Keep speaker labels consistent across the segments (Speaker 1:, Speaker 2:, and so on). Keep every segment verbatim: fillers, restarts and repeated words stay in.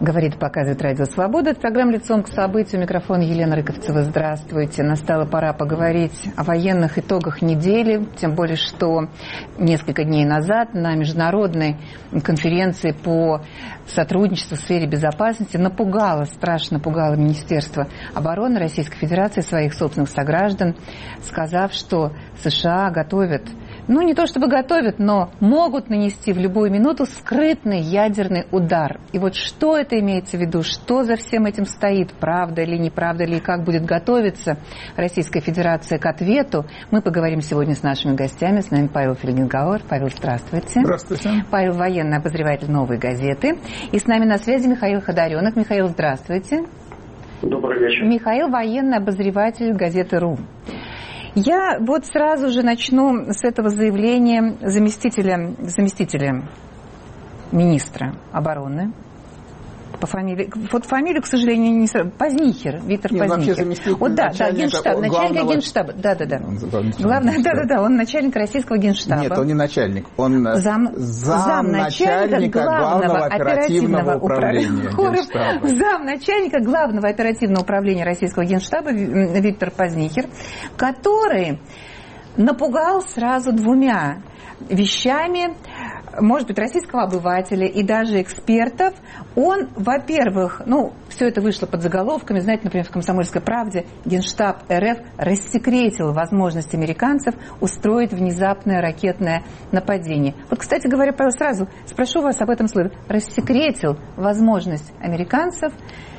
Speaker 1: Говорит, показывает Радио Свобода. Это программа «Лицом к событию». Микрофон Елена Рыкавцева. Здравствуйте. Настала пора поговорить о военных итогах недели. Тем более, что несколько дней назад на международной конференции по сотрудничеству в сфере безопасности напугало, страшно напугало Министерство обороны Российской Федерации своих собственных сограждан, сказав, что США готовят, ну не то чтобы готовят, но могут нанести в любую минуту скрытный ядерный удар. И вот что это имеется в виду, что за всем этим стоит, правда или неправда ли, и как будет готовиться Российская Федерация к ответу, мы поговорим сегодня с нашими гостями. С нами Павел Фельгенгауэр. Павел, здравствуйте.
Speaker 2: Здравствуйте.
Speaker 1: Павел, военный обозреватель «Новой газеты». И с нами на связи Михаил Ходоренок. Михаил, здравствуйте.
Speaker 3: Добрый вечер.
Speaker 1: Михаил, военный обозреватель газеты «РУ». Я вот сразу же начну с этого заявления заместителя, заместителя министра обороны. По фамилии, вот фамилию, к сожалению, не сразу. Познихер, Виктор
Speaker 2: Нет,
Speaker 1: Познихер. Вот, да, да, генштаб, начальник генштаба. Да, да, да. Главное, да, да, да, он начальник российского генштаба.
Speaker 2: Нет, он не начальник, он зам, зам начальника главного, главного оперативного управления.
Speaker 1: управления зам начальника главного оперативного управления российского генштаба Виктор Познихер, который напугал сразу двумя вещами, может быть, российского обывателя и даже экспертов. Он, во-первых, ну, все это вышло под заголовками, знаете, например, в «Комсомольской правде» Генштаб РФ рассекретил возможность американцев устроить внезапное ракетное нападение. Вот, кстати говоря, Павел, сразу спрошу вас об этом слове. Рассекретил возможность американцев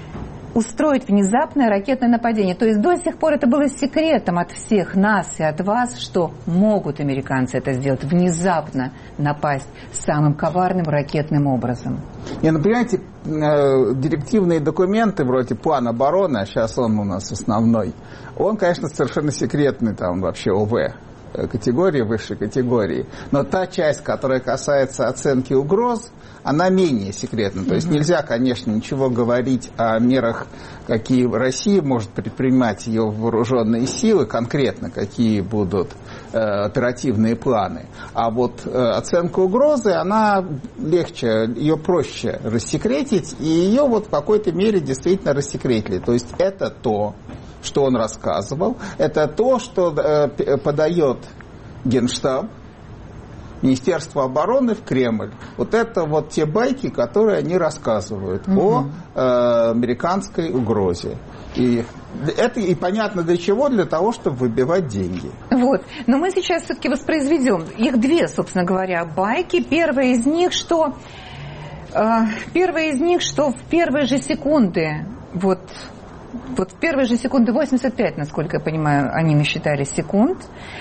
Speaker 1: устроить внезапное ракетное нападение. То есть до сих пор это было секретом от всех нас и от вас, что могут американцы это сделать, внезапно напасть самым коварным ракетным образом.
Speaker 2: Не, ну, понимаете, директивные документы вроде плана обороны, а сейчас он у нас основной, он, конечно, совершенно секретный, там вообще ОВ категории, высшей категории. Но та часть, которая касается оценки угроз, она менее секретна. То есть нельзя, конечно, ничего говорить о мерах, какие Россия может предпринимать, ее вооруженные силы, конкретно какие будут э, оперативные планы. А вот э, оценка угрозы, она легче, ее проще рассекретить, и ее вот в какой-то мере действительно рассекретили. То есть это то, что он рассказывал, это то, что э, подает Генштаб, Министерство обороны в Кремль. Вот это вот те байки, которые они рассказывают угу. о э, американской угрозе. И это и понятно для чего, для того, чтобы выбивать деньги.
Speaker 1: Вот. Но мы сейчас все-таки воспроизведем. Их две, собственно говоря, байки. Первая из них, что, э, первая из них, что в первые же секунды, вот, Вот в первые же секунды, восемьдесят пять, насколько я понимаю, они насчитали секунд.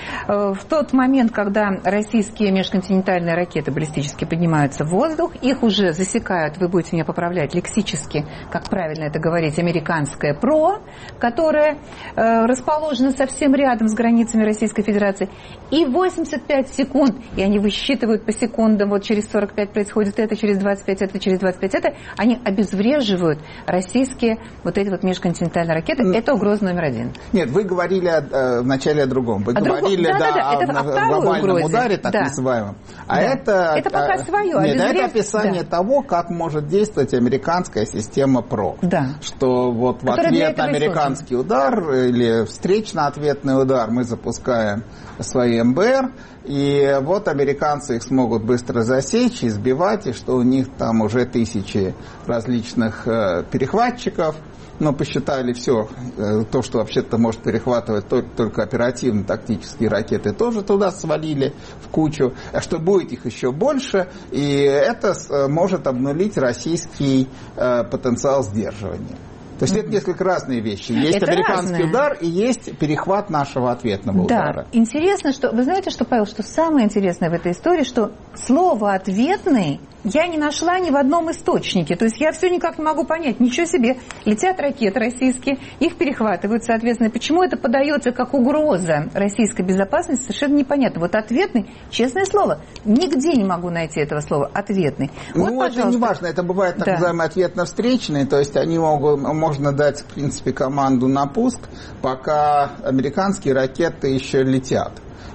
Speaker 1: В тот момент, когда российские межконтинентальные ракеты баллистические поднимаются в воздух, их уже засекают, вы будете меня поправлять лексически, как правильно это говорить, американская ПРО, которая расположена совсем рядом с границами Российской Федерации. И восемьдесят пять секунд, и они высчитывают по секундам, вот через сорок пять происходит это, через двадцать пять это, через двадцать пять это, они обезвреживают российские вот эти вот межконтинентальные ракеты. Это угроза номер один.
Speaker 2: Нет, вы говорили о, вначале о другом. Вы о говорили
Speaker 1: другом. Да, да, да,
Speaker 2: да, о, о глобальном угрозе. Ударе, так
Speaker 1: да.
Speaker 2: называемом. А
Speaker 1: да.
Speaker 2: это,
Speaker 1: это пока свое.
Speaker 2: Нет,
Speaker 1: обезвреж...
Speaker 2: это описание да. того, как может действовать американская система ПРО.
Speaker 1: Да.
Speaker 2: Что вот в
Speaker 1: Которая
Speaker 2: ответ на американский удар или встречно-ответный удар мы запускаем свои эм бэ эр, и вот американцы их смогут быстро засечь, избивать, и что у них там уже тысячи различных э, перехватчиков. Но посчитали все, то, что вообще-то может перехватывать только, только оперативно-тактические ракеты, тоже туда свалили в кучу, что будет их еще больше, и это может обнулить российский э, потенциал сдерживания. То есть mm-hmm. это несколько разные вещи. Есть это американский разное. Удар и есть перехват нашего ответного
Speaker 1: да.
Speaker 2: удара.
Speaker 1: Интересно, что... Вы знаете, что, Павел, что самое интересное в этой истории, что слово «ответный» я не нашла ни в одном источнике. То есть я все никак не могу понять. Ничего себе. Летят ракеты российские, их перехватывают, соответственно. Почему это подается как угроза российской безопасности, совершенно непонятно. Вот ответный, честное слово, нигде не могу найти этого слова. Ответный. Вот,
Speaker 2: ну,
Speaker 1: пожалуйста.
Speaker 2: это не важно. Это бывает так да. называемый ответно-встречный. То есть они могут, можно дать, в принципе, команду на пуск, пока американские ракеты еще летят.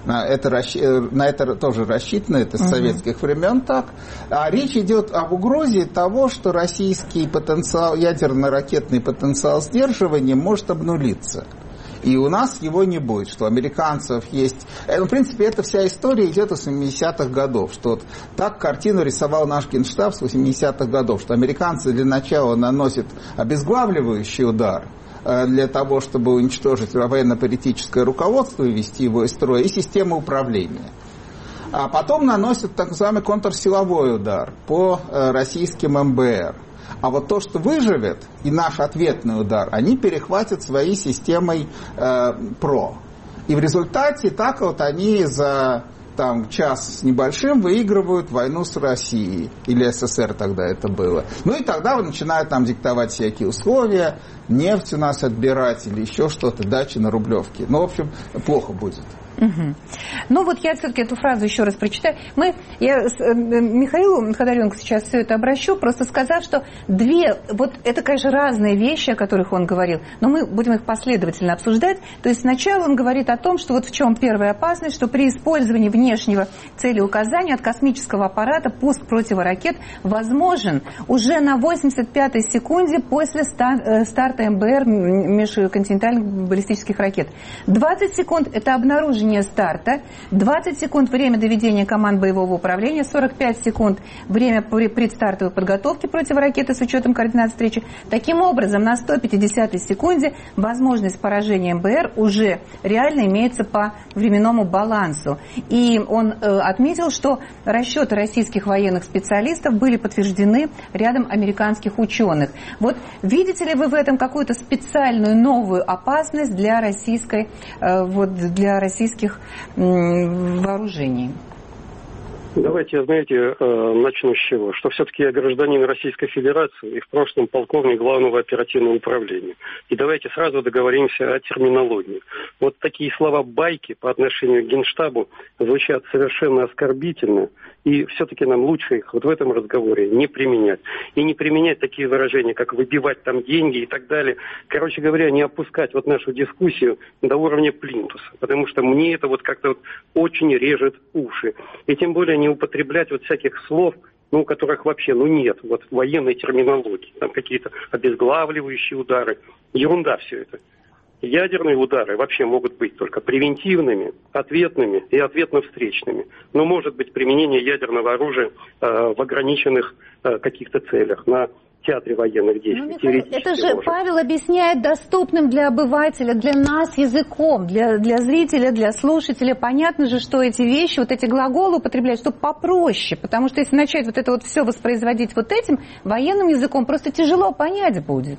Speaker 2: Это, на это тоже рассчитано, это с угу. советских времен так. А речь идет об угрозе того, что российский потенциал, ядерно-ракетный потенциал сдерживания может обнулиться. И у нас его не будет, что у американцев есть... Ну, в принципе, эта вся история идет из семидесятых годов, что вот так картину рисовал наш Генштаб с восьмидесятых годов, что американцы для начала наносят обезглавливающий удар для того, чтобы уничтожить военно-политическое руководство и ввести его из строя, и систему управления. А потом наносят так называемый контрсиловой удар по российским эм бэ эр. А вот то, что выживет, и наш ответный удар, они перехватят своей системой э, ПРО. И в результате так вот они за там, час с небольшим выигрывают войну с Россией. Или эс эс эс эр тогда это было. Ну и тогда начинают там диктовать всякие условия, нефть у нас отбирать или еще что-то, дачи на Рублевке. Ну, в общем, плохо будет.
Speaker 1: Угу. Ну вот я все-таки эту фразу еще раз прочитаю. Мы, я с, э, Михаилу Ходоренко сейчас все это обращу, просто сказав, что две, вот это, конечно, разные вещи, о которых он говорил, но мы будем их последовательно обсуждать. То есть сначала он говорит о том, что вот в чем первая опасность, что при использовании внешнего целеуказания от космического аппарата пуск противоракет возможен уже на восемьдесят пятой секунде после старта эм бэ эр, межконтинентальных баллистических ракет. двадцать секунд – это обнаружение старта, двадцать секунд время доведения команд боевого управления, сорок пять секунд время предстартовой подготовки противоракеты с учетом координат встречи. Таким образом, на сто пятидесятой секунде возможность поражения эм бэ эр уже реально имеется по временному балансу. И он э, отметил, что расчеты российских военных специалистов были подтверждены рядом американских ученых. Вот видите ли вы в этом какую-то специальную новую опасность для российской, э, вот для российских вооружений?
Speaker 3: Давайте, знаете, начну с чего. Что все-таки я гражданин Российской Федерации и в прошлом полковник Главного оперативного управления. И давайте сразу договоримся о терминологии. Вот такие слова «байки» по отношению к Генштабу звучат совершенно оскорбительно. И все-таки нам лучше их вот в этом разговоре не применять. И не применять такие выражения, как «выбивать там деньги» и так далее. Короче говоря, не опускать вот нашу дискуссию до уровня плинтуса. Потому что мне это вот как-то вот очень режет уши. И тем более не употреблять вот всяких слов, ну, у которых вообще, ну, нет вот военной терминологии. Там какие-то обезглавливающие удары. Ерунда все это. Ядерные удары вообще могут быть только превентивными, ответными и ответно-встречными. Но может быть применение ядерного оружия э, в ограниченных э, каких-то целях, на театре военных действий.
Speaker 1: Ну, Михаил, это же может. Павел объясняет доступным для обывателя, для нас языком, для, для зрителя, для слушателя. Понятно же, что эти вещи, вот эти глаголы употребляют, чтобы попроще. Потому что если начать вот это вот все воспроизводить вот этим военным языком, просто тяжело понять будет.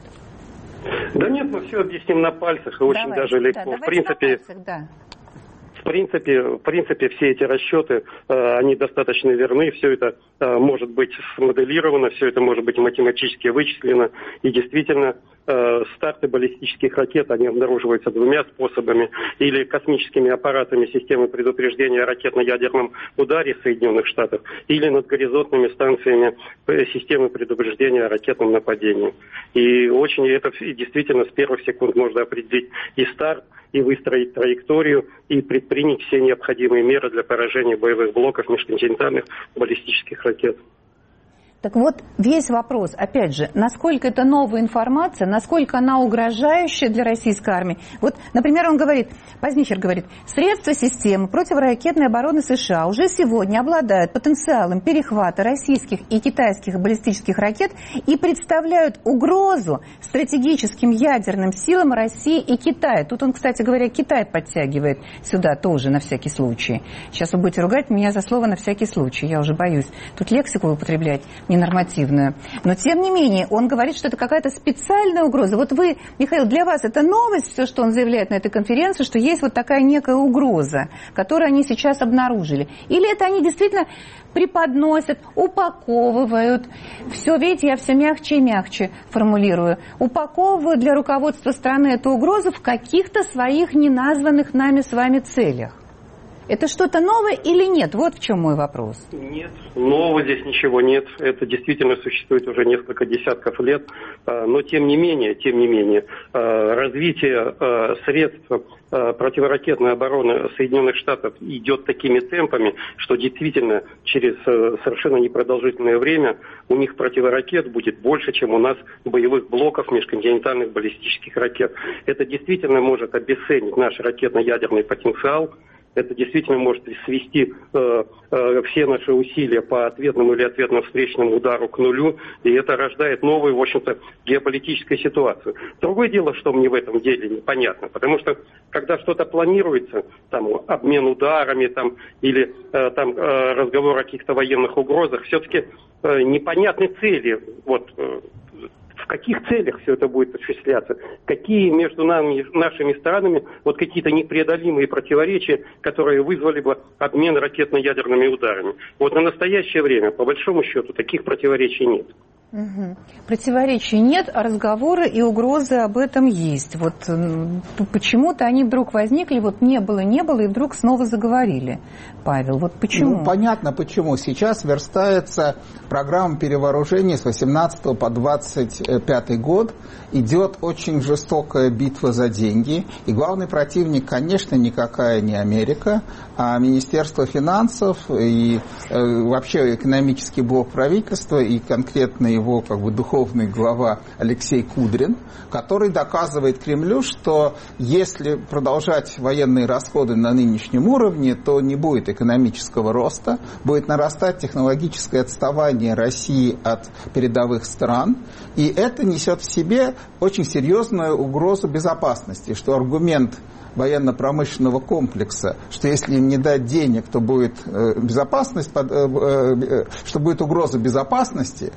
Speaker 3: Да нет, мы все объясним на пальцах, и очень давайте, даже легко. Да, в принципе, пальцах, да. в принципе, в принципе, все эти расчеты, э, они достаточно верны, все это э, может быть смоделировано, все это может быть математически вычислено, и действительно э, старты баллистических ракет, они обнаруживаются двумя способами, или космическими аппаратами системы предупреждения о ракетно-ядерном ударе Соединенных Штатов, или над горизонтными станциями системы предупреждения о ракетном нападении. И очень это действительно с первых секунд можно определить и старт, и выстроить траекторию, и предпринять все необходимые меры для поражения боевых блоков межконтинентальных баллистических ракет.
Speaker 1: Так вот, весь вопрос, опять же, насколько это новая информация, насколько она угрожающая для российской армии. Вот, например, он говорит, Познихер говорит, средства системы противоракетной обороны США уже сегодня обладают потенциалом перехвата российских и китайских баллистических ракет и представляют угрозу стратегическим ядерным силам России и Китая. Тут он, кстати говоря, Китай подтягивает сюда тоже на всякий случай. Сейчас вы будете ругать меня за слово «на всякий случай», я уже боюсь. Тут лексику употреблять ненормативную. Но, тем не менее, он говорит, что это какая-то специальная угроза. Вот вы, Михаил, для вас это новость, все, что он заявляет на этой конференции, что есть вот такая некая угроза, которую они сейчас обнаружили. Или это они действительно преподносят, упаковывают. Все, видите, я все мягче и мягче формулирую. Упаковывают для руководства страны эту угрозу в каких-то своих неназванных нами с вами целях. Это что-то новое или нет? Вот в чем мой вопрос.
Speaker 3: Нет, нового здесь ничего нет. Это действительно существует уже несколько десятков лет. Но тем не менее, тем не менее, развитие средств противоракетной обороны Соединенных Штатов идет такими темпами, что действительно через совершенно непродолжительное время у них противоракет будет больше, чем у нас боевых блоков межконтинентальных баллистических ракет. Это действительно может обесценить наш ракетно-ядерный потенциал. Это действительно может свести э, э, все наши усилия по ответному или ответно-встречному удару к нулю, и это рождает новую, в общем-то, геополитическую ситуацию. Другое дело, что мне в этом деле непонятно, потому что, когда что-то планируется, там, обмен ударами, там, или э, там, э, разговор о каких-то военных угрозах, все-таки э, непонятны цели, вот, э, в каких целях все это будет осуществляться, какие между нами, нашими странами вот какие-то непреодолимые противоречия, которые вызвали бы обмен ракетно-ядерными ударами. Вот на настоящее время, по большому счету, таких противоречий нет.
Speaker 1: Угу. Противоречий нет, а разговоры и угрозы об этом есть. Вот почему-то они вдруг возникли, вот не было, не было, и вдруг снова заговорили. Павел, вот почему?
Speaker 2: Ну, понятно почему. Сейчас верстается программа перевооружения с восемнадцатого по двадцать пятый год. Идет очень жестокая битва за деньги. И главный противник, конечно, никакая не Америка, а Министерство финансов и э, вообще экономический блок правительства и конкретно его как бы духовный глава Алексей Кудрин, который доказывает Кремлю, что если продолжать военные расходы на нынешнем уровне, то не будет экономического роста, будет нарастать технологическое отставание России от передовых стран, и это несет в себе очень серьезную угрозу безопасности, что аргумент военно-промышленного комплекса, что если им не дать денег, то будет безопасность, что будет угроза безопасности,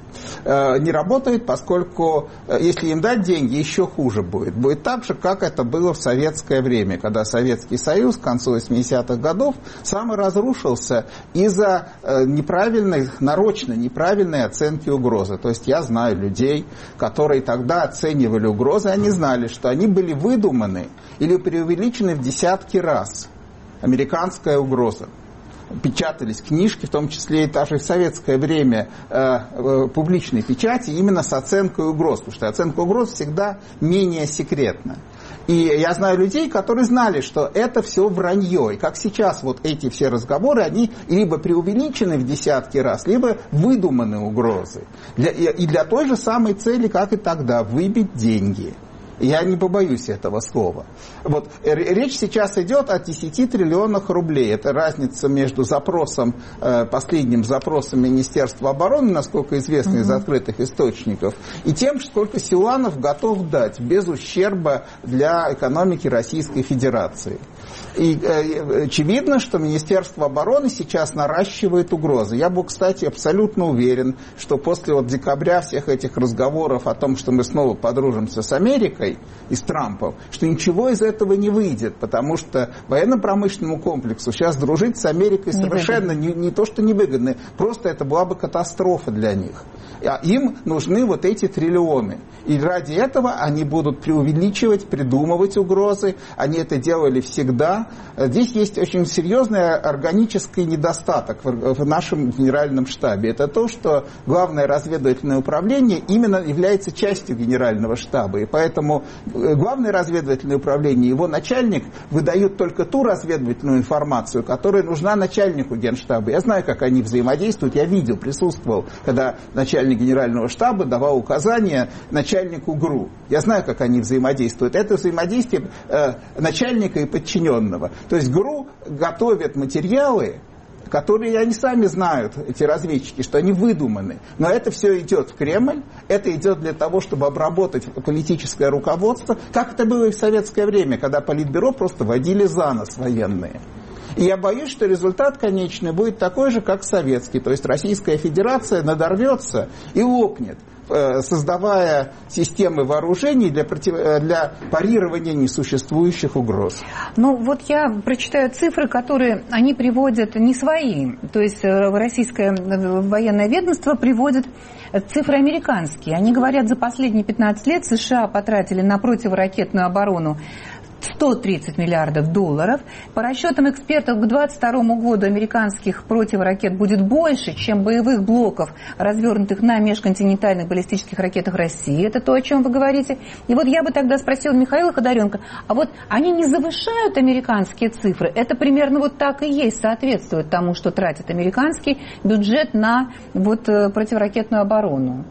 Speaker 2: не работает, поскольку если им дать деньги, еще хуже будет. Будет так же, как это было в советское время, когда Советский Союз к концу восьмидесятых годов сам и разрушился из-за неправильной, нарочно неправильной оценки угрозы. То есть я знаю людей, которые тогда оценивали угрозы, они знали, что они были выдуманы или преувеличены в десятки раз. Американская угроза. Печатались книжки, в том числе и даже в советское время э, э, публичной печати, именно с оценкой угроз, потому что оценка угроз всегда менее секретна. И я знаю людей, которые знали, что это все вранье. И как сейчас вот эти все разговоры, они либо преувеличены в десятки раз, либо выдуманы угрозы. Для, и для той же самой цели, как и тогда, выбить деньги. Я не побоюсь этого слова. Вот, речь сейчас идет о десяти триллионах рублей. Это разница между запросом, э, последним запросом Министерства обороны, насколько известно из открытых источников, и тем, сколько Силуанов готов дать без ущерба для экономики Российской Федерации. И э, очевидно, что Министерство обороны сейчас наращивает угрозы. Я был, кстати, абсолютно уверен, что после вот декабря всех этих разговоров о том, что мы снова подружимся с Америкой и с Трампом, что ничего из этого не выйдет, потому что военно-промышленному комплексу сейчас дружить с Америкой совершенно не, не то, что невыгодно, просто это была бы катастрофа для них. А им нужны вот эти триллионы. И ради этого они будут преувеличивать, придумывать угрозы. Они это делали всегда. Здесь есть очень серьезный органический недостаток в нашем генеральном штабе. Это то, что Главное разведывательное управление именно является частью генерального штаба. И поэтому Главное разведывательное управление, его начальник выдают только ту разведывательную информацию, которая нужна начальнику генштаба. Я знаю, как они взаимодействуют. Я видел, присутствовал, когда начальник генерального штаба давал указания начальнику ГРУ. Я знаю, как они взаимодействуют. Это взаимодействие э, начальника и подчиненного. То есть ГРУ готовит материалы, которые они сами знают, эти разведчики, что они выдуманы. Но это все идет в Кремль, это идет для того, чтобы обработать политическое руководство, как это было и в советское время, когда Политбюро просто водили за нос военные. И я боюсь, что результат конечный будет такой же, как советский. То есть Российская Федерация надорвется и лопнет, создавая системы вооружений для, против... для парирования несуществующих угроз.
Speaker 1: Ну, вот я прочитаю цифры, которые они приводят не свои. То есть российское военное ведомство приводит цифры американские. Они говорят, за последние пятнадцать лет США потратили на противоракетную оборону в сто тридцать миллиардов долларов. По расчетам экспертов, к двадцать второму году американских противоракет будет больше, чем боевых блоков, развернутых на межконтинентальных баллистических ракетах России. Это то, о чем вы говорите. И вот я бы тогда спросила Михаила Ходоренко, а вот они не завышают американские цифры? Это примерно вот так и есть, соответствует тому, что тратит американский бюджет на вот противоракетную оборону.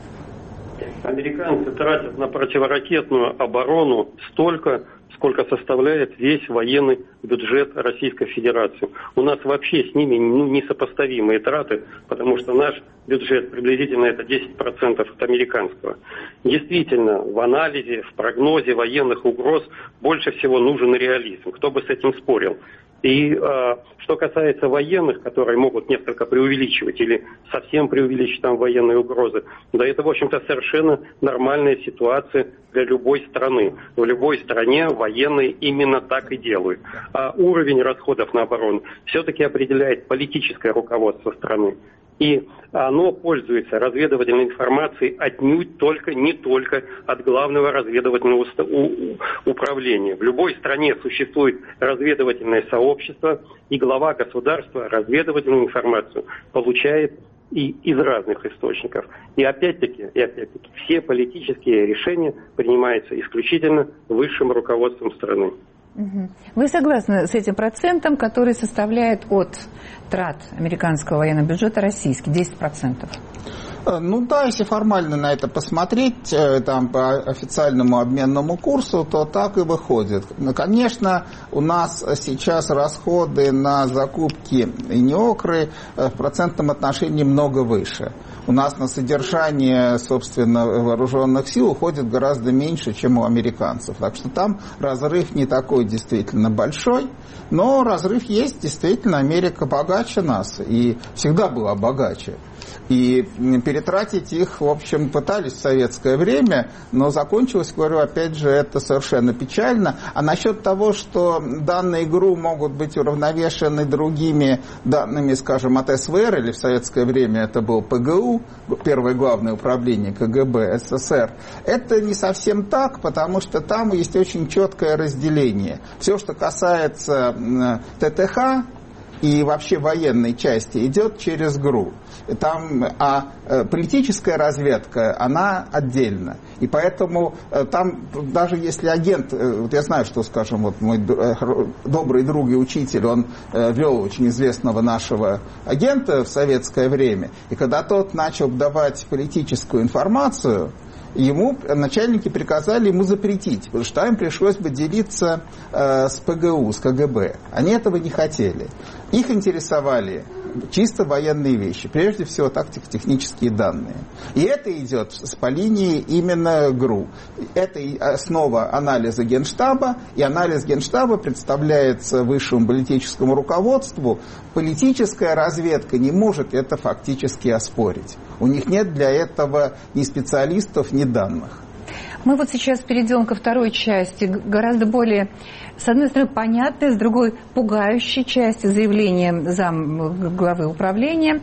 Speaker 3: Американцы тратят на противоракетную оборону столько, сколько составляет весь военный бюджет Российской Федерации. У нас вообще с ними ну, несопоставимые траты, потому что наш бюджет приблизительно это десять процентов от американского. Действительно, в анализе, в прогнозе военных угроз больше всего нужен реализм. Кто бы с этим спорил? И э, что касается военных, которые могут несколько преувеличивать или совсем преувеличить там военные угрозы, да это, в общем-то, совершенно нормальная ситуация для любой страны. В любой стране военные именно так и делают. А уровень расходов на оборону все-таки определяет политическое руководство страны. И оно пользуется разведывательной информацией отнюдь только, не только от главного разведывательного управления. В любой стране существует разведывательное сообщество, и глава государства разведывательную информацию получает и из разных источников. И опять-таки, и опять-таки, все политические решения принимаются исключительно высшим руководством страны.
Speaker 1: Вы согласны с этим процентом, который составляет от трат американского военного бюджета российский, десять процентов?
Speaker 2: Ну да, если формально на это посмотреть, там, по официальному обменному курсу, то так и выходит. Конечно, у нас сейчас расходы на закупки инеокры в процентном отношении много выше. У нас на содержание, собственно, вооруженных сил уходит гораздо меньше, чем у американцев. Так что там разрыв не такой действительно большой, но разрыв есть. Действительно, Америка богаче нас и всегда была богаче. И перетратить их, в общем, пытались в советское время, но закончилось, говорю, опять же, это совершенно печально. А насчет того, что данные ГРУ могут быть уравновешены другими данными, скажем, от СВР, или в советское время это был ПГУ, Первое главное управление КГБ СССР, это не совсем так, потому что там есть очень четкое разделение. Все, что касается ТТХ, и вообще военной части идет через ГРУ. Там, а э, политическая разведка, она отдельно. И поэтому э, там, даже если агент, э, вот я знаю, что, скажем, вот мой э, добрый друг и учитель, он э, вел очень известного нашего агента в советское время, и когда тот начал давать политическую информацию, ему начальники приказали ему запретить, потому что им пришлось бы делиться э, с ПГУ, с КГБ. Они этого не хотели. Их интересовали чисто военные вещи, прежде всего тактико-технические данные. И это идет по линии именно ГРУ. Это основа анализа Генштаба, и анализ Генштаба представляется высшему политическому руководству. Политическая разведка не может это фактически оспорить. У них нет для этого ни специалистов, ни данных.
Speaker 1: Мы вот сейчас перейдем ко второй части, гораздо более, с одной стороны, понятной, с другой пугающей части заявления зам главы управления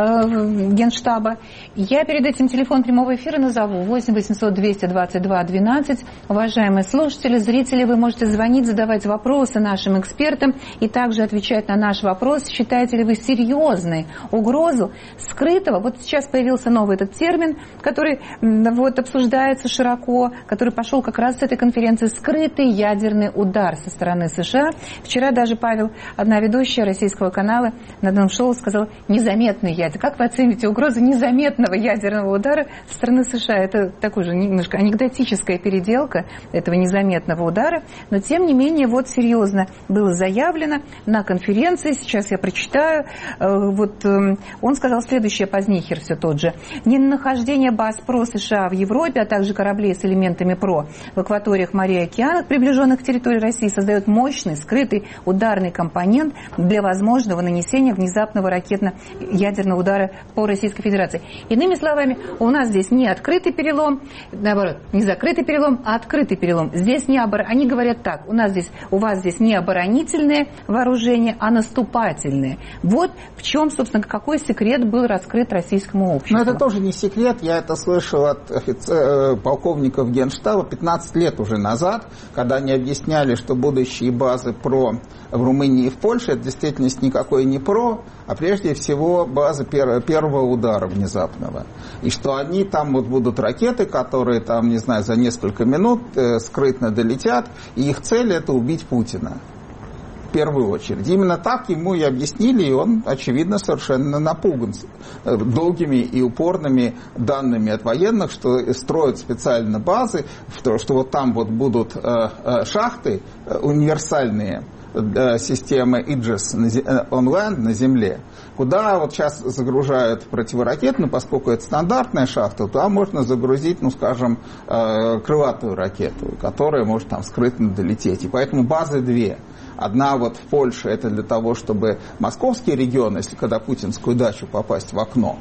Speaker 1: э, Генштаба. Я перед этим телефон прямого эфира назову восемь восемьсот двести двадцать два двенадцать. Уважаемые слушатели, зрители, вы можете звонить, задавать вопросы нашим экспертам и также отвечать на наш вопрос. Считаете ли вы серьезной угрозу скрытого? Вот сейчас появился новый этот термин, который вот обсуждается широко, который пошел как раз с этой конференции, скрытый ядерный удар со стороны США. Вчера даже Павел, одна ведущая российского канала на одном шоу, сказал незаметный ядерный. Как вы оцените угрозу незаметного ядерного удара со стороны США? Это такой же немножко анекдотическая переделка этого незаметного удара, но тем не менее вот серьезно было заявлено на конференции, сейчас я прочитаю, вот он сказал следующее, Познихер все тот же: ненахождение баз ПРО США в Европе, а также кораблей с элементами ПРО в акваториях морей и океанах, приближенных к территории России, создает мощный, скрытый ударный компонент для возможного нанесения внезапного ракетно-ядерного удара по Российской Федерации. Иными словами, у нас здесь не открытый перелом, наоборот, не закрытый перелом, а открытый перелом. Здесь не обор... Они говорят так: у нас здесь, у вас здесь не оборонительное вооружение, а наступательное. Вот в чем, собственно, какой секрет был раскрыт российскому обществу.
Speaker 2: Но это тоже не секрет. Я это слышал от офицера, полковника сотрудников Генштаба пятнадцать лет уже назад, когда они объясняли, что будущие базы ПРО в Румынии и в Польше, это в действительности никакой не ПРО, а прежде всего базы пер- первого удара внезапного. И что они там вот будут ракеты, которые там, не знаю, за несколько минут э, скрытно долетят, и их цель это убить Путина. В первую очередь. Именно так ему и объяснили, и он, очевидно, совершенно напуган долгими и упорными данными от военных, что строят специально базы, что, что вот там вот будут э, э, шахты э, универсальные, э, системы Иджес онлайн на земле, куда вот сейчас загружают противоракетную, поскольку это стандартная шахта, туда можно загрузить, ну, скажем, э, крылатую ракету, которая может там скрытно долететь. И поэтому базы две. Одна вот в Польше, это для того, чтобы московский регион, если когда путинскую дачу попасть в окно,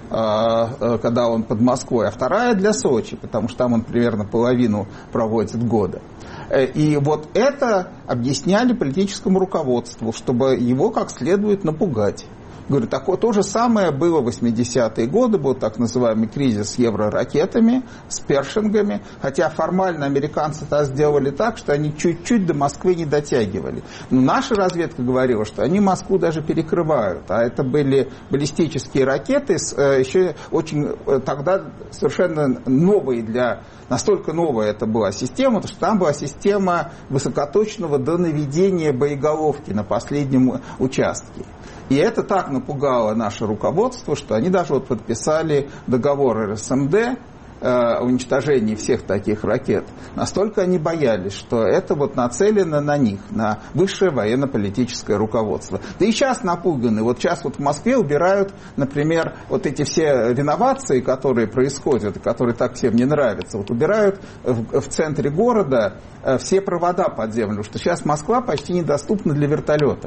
Speaker 2: когда он под Москвой, а вторая для Сочи, потому что там он примерно половину проводит года. И вот это объясняли политическому руководству, чтобы его как следует напугать. Говорю, такое то же самое было в восьмидесятые годы, был так называемый кризис с евроракетами, с першингами, хотя формально американцы это сделали так, что они чуть-чуть до Москвы не дотягивали. Но наша разведка говорила, что они Москву даже перекрывают, а это были баллистические ракеты, еще очень тогда совершенно новые для... Настолько новая это была система, потому что там была система высокоточного донаведения боеголовки на последнем участке. И это так напугало наше руководство, что они даже вот подписали договор эр эс эм дэ о уничтожении всех таких ракет. Настолько они боялись, что это вот нацелено на них, на высшее военно-политическое руководство. Да и сейчас напуганы. Вот сейчас вот в Москве убирают, например, вот эти все реновации, которые происходят, которые так всем не нравятся. Вот убирают в, в центре города все провода подземные, что сейчас Москва почти недоступна для вертолетов.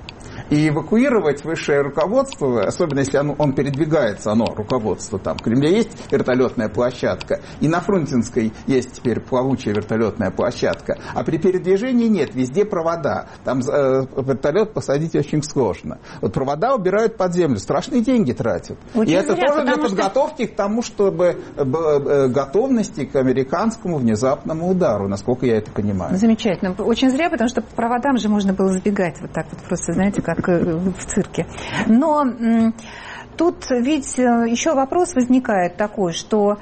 Speaker 2: И эвакуировать высшее руководство, особенно если оно, он передвигается, оно, руководство там. В Кремле есть вертолетная площадка, и на Фрунзенской есть теперь плавучая вертолетная площадка. А при передвижении нет, везде провода. Там э, вертолет посадить очень сложно. Вот провода убирают под землю, страшные деньги тратят. Очень и это зря, тоже для подготовки что... к тому, чтобы было готовности к американскому внезапному удару, насколько я это понимаю.
Speaker 1: Замечательно. Очень зря, потому что по проводам же можно было забегать вот так вот просто, знаете, как в цирке. Но м, тут ведь еще вопрос возникает такой, что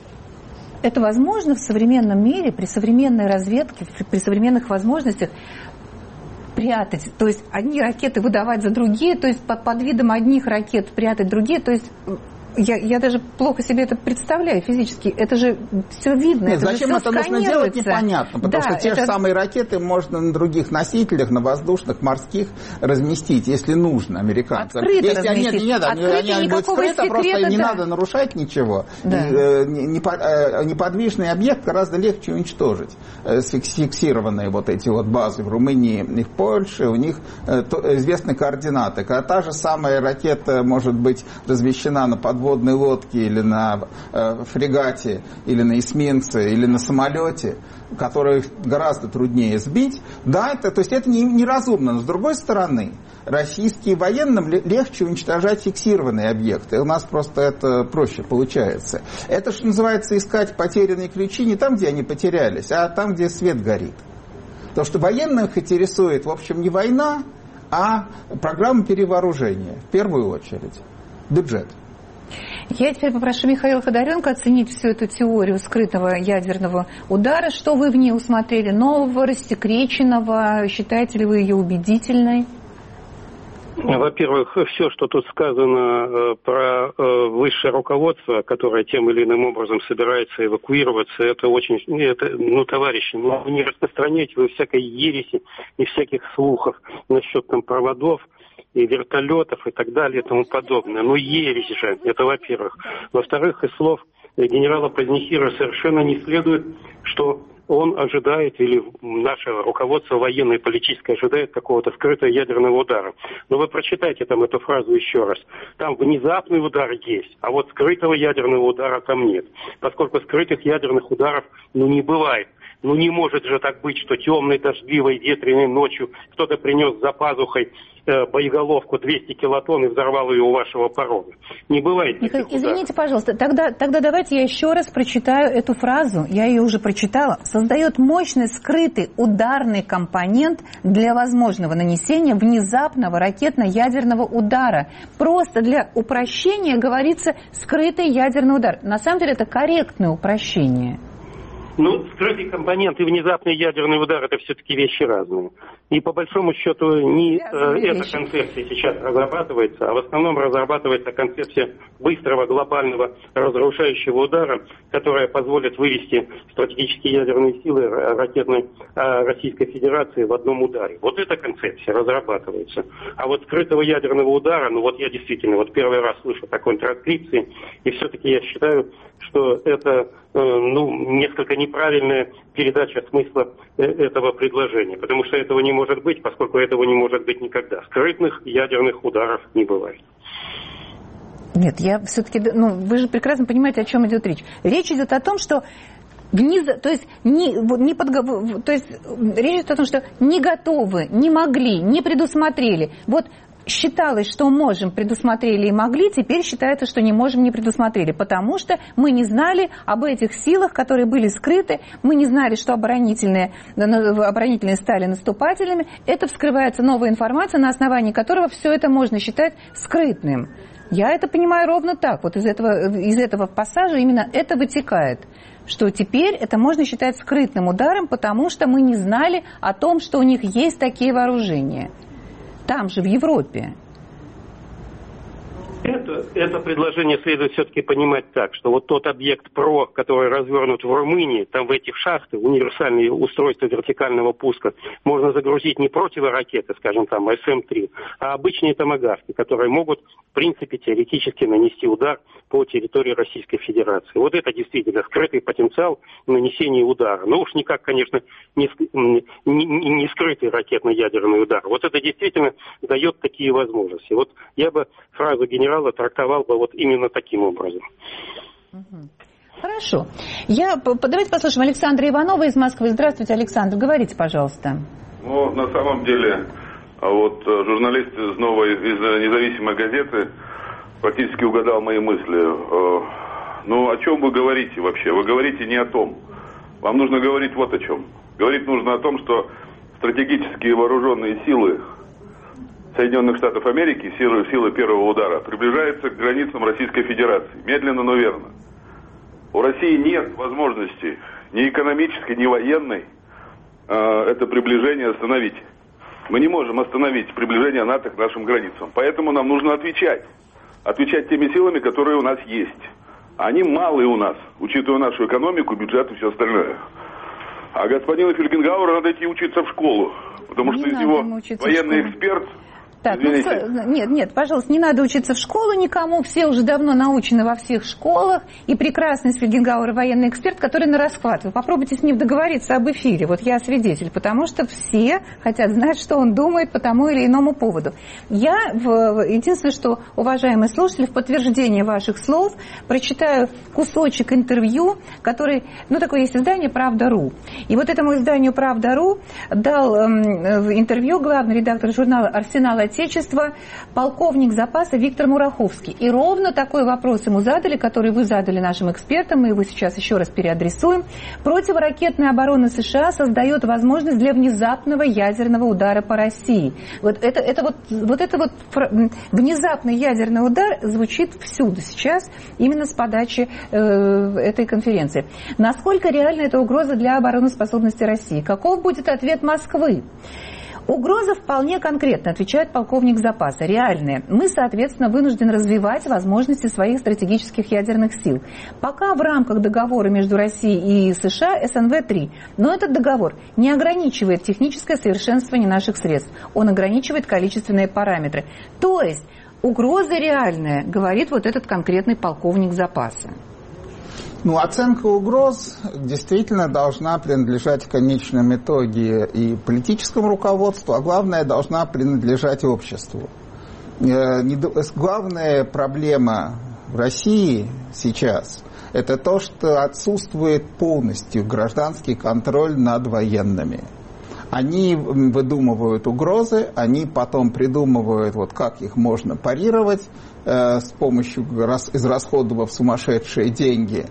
Speaker 1: это возможно в современном мире, при современной разведке, при современных возможностях прятать, то есть одни ракеты выдавать за другие, то есть под, под видом одних ракет прятать другие, то есть Я, я даже плохо себе это представляю физически. Это же все видно.
Speaker 2: Нет,
Speaker 1: это
Speaker 2: зачем это нужно делать, непонятно. Потому да, что те это... же самые ракеты можно на других носителях, на воздушных, морских разместить, если нужно американцам.
Speaker 1: Открыто
Speaker 2: если
Speaker 1: разместить.
Speaker 2: Нет, нет,
Speaker 1: Открыто,
Speaker 2: они будут скрыто, просто им не да. надо нарушать ничего. Да. И, э, неподвижный объект гораздо легче уничтожить. Э, фиксированные вот эти вот базы в Румынии и в Польше, у них э, то, известны координаты. Когда та же самая ракета может быть размещена на подводной лодке или на э, фрегате, или на эсминце, или на самолете, которые гораздо труднее сбить, да, это, то есть это не, неразумно. Но с другой стороны, российским военным легче уничтожать фиксированные объекты. У нас просто это проще получается. Это, что называется, искать потерянные ключи не там, где они потерялись, а там, где свет горит. Потому что военных интересует, в общем, не война, а программа перевооружения, в первую очередь, бюджет.
Speaker 1: Я теперь попрошу Михаила Ходоренко оценить всю эту теорию скрытого ядерного удара. Что вы в ней усмотрели нового, рассекреченного? Считаете ли вы ее убедительной?
Speaker 3: Во-первых, все, что тут сказано про высшее руководство, которое тем или иным образом собирается эвакуироваться, это очень, это, ну, товарищи, ну, не распространяйте вы всякой ереси и всяких слухов насчет там проводов и вертолетов и так далее и тому подобное. Ну, ересь же, это во-первых. Во-вторых, из слов генерала Позднихира совершенно не следует, что он ожидает, или наше руководство военное и политическое ожидает какого-то скрытого ядерного удара. Но вы прочитайте там эту фразу еще раз. Там внезапный удар есть, а вот скрытого ядерного удара там нет. Поскольку скрытых ядерных ударов, ну, не бывает. Ну не может же так быть, что темной, дождливой, ветреной ночью кто-то принес за пазухой э, боеголовку двести килотонн и взорвал ее у вашего порога. Не бывает.
Speaker 1: Михаил, извините, пожалуйста, тогда, тогда давайте я еще раз прочитаю эту фразу, я ее уже прочитала. Создает мощный скрытый ударный компонент для возможного нанесения внезапного ракетно-ядерного удара. Просто для упрощения говорится скрытый ядерный удар. На самом деле это корректное упрощение.
Speaker 3: Ну, скрытый компонент и внезапный ядерный удар – это все-таки вещи разные. И по большому счету не э, эта концепция сейчас разрабатывается, а в основном разрабатывается концепция быстрого глобального разрушающего удара, которая позволит вывести стратегические ядерные силы ракетной э, Российской Федерации в одном ударе. Вот эта концепция разрабатывается. А вот скрытого ядерного удара, ну вот я действительно вот первый раз слышу такой транскрипции, и все-таки я считаю, что это э, ну, несколько неправильная передача смысла э, этого предложения, потому что этого не может быть, поскольку этого не может быть никогда. Скрытных ядерных ударов не бывает.
Speaker 1: Нет, я все-таки, ну, вы же прекрасно понимаете, о чем идет речь. Речь идет о том, что Вниз, то есть, не, не подго... то есть речь идет о том, что не готовы, не могли, не предусмотрели. Вот считалось, что можем, предусмотрели и могли, теперь считается, что не можем, не предусмотрели, потому что мы не знали об этих силах, которые были скрыты, мы не знали, что оборонительные, оборонительные стали наступательными. Это вскрывается новая информация, на основании которого все это можно считать скрытным. Я это понимаю ровно так. Вот из этого, из этого пассажа именно это вытекает, что теперь это можно считать скрытным ударом, потому что мы не знали о том, что у них есть такие вооружения. Там же, в Европе.
Speaker 3: Это, это предложение следует все-таки понимать так, что вот тот объект ПРО, который развернут в Румынии, там в этих шахтах, универсальные устройства вертикального пуска, можно загрузить не противоракеты, скажем там, эс эм три, а обычные томагавки, которые могут, в принципе, теоретически нанести удар по территории Российской Федерации. Вот это действительно скрытый потенциал нанесения удара. Ну уж никак, конечно, не, не, не скрытый ракетно-ядерный удар. Вот это действительно дает такие возможности. Вот я бы фразу генерала трактовал бы вот именно таким образом.
Speaker 1: Хорошо. Я, давайте послушаем Александра Иванова из Москвы. Здравствуйте, Александр. Говорите, пожалуйста.
Speaker 4: Ну, на самом деле, вот журналист из новой, из независимой газеты практически угадал мои мысли. Ну, о чем вы говорите вообще? Вы говорите не о том. Вам нужно говорить вот о чем. Говорить нужно о том, что стратегические вооруженные силы Соединенных Штатов Америки, силы, силы первого удара, приближаются к границам Российской Федерации. Медленно, но верно. У России нет возможности ни экономической, ни военной э, это приближение остановить. Мы не можем остановить приближение НАТО к нашим границам. Поэтому нам нужно отвечать. Отвечать теми силами, которые у нас есть. Они малые у нас, учитывая нашу экономику, бюджет и все остальное. А господину Фельгенгауэру надо идти учиться в школу, потому не что из него военный эксперт...
Speaker 1: Так, ну, нет, нет, пожалуйста, не надо учиться в школу никому, все уже давно научены во всех школах, и прекрасный Фельгенгауэр военный эксперт, который на расхват. Вы попробуйте с ним договориться об эфире, вот я свидетель, потому что все хотят знать, что он думает по тому или иному поводу. Я, в, единственное, что, уважаемые слушатели, в подтверждение ваших слов прочитаю кусочек интервью, который, ну, такое есть издание «Правда.ру». И вот этому изданию «Правда.ру» дал э, интервью главный редактор журнала «Арсенал Отечества», полковник запаса Виктор Мураховский. И ровно такой вопрос ему задали, который вы задали нашим экспертам, мы его сейчас еще раз переадресуем. Противоракетная оборона США создает возможность для внезапного ядерного удара по России. Вот это, это вот, вот это вот внезапный ядерный удар звучит всюду сейчас, именно с подачи э, этой конференции. Насколько реальна эта угроза для обороноспособности России? Каков будет ответ Москвы? Угроза вполне конкретно, отвечает полковник запаса, реальная. Мы, соответственно, вынуждены развивать возможности своих стратегических ядерных сил. Пока в рамках договора между Россией и США эс эн вэ три. Но этот договор не ограничивает техническое совершенствование наших средств. Он ограничивает количественные параметры. То есть угроза реальная, говорит вот этот конкретный полковник запаса.
Speaker 2: Ну, оценка угроз действительно должна принадлежать в конечном итоге и политическому руководству, а главное, должна принадлежать обществу. Главная проблема в России сейчас это то, что отсутствует полностью гражданский контроль над военными. Они выдумывают угрозы, они потом придумывают, вот, как их можно парировать э, с помощью рас, израсходовав сумасшедшие деньги.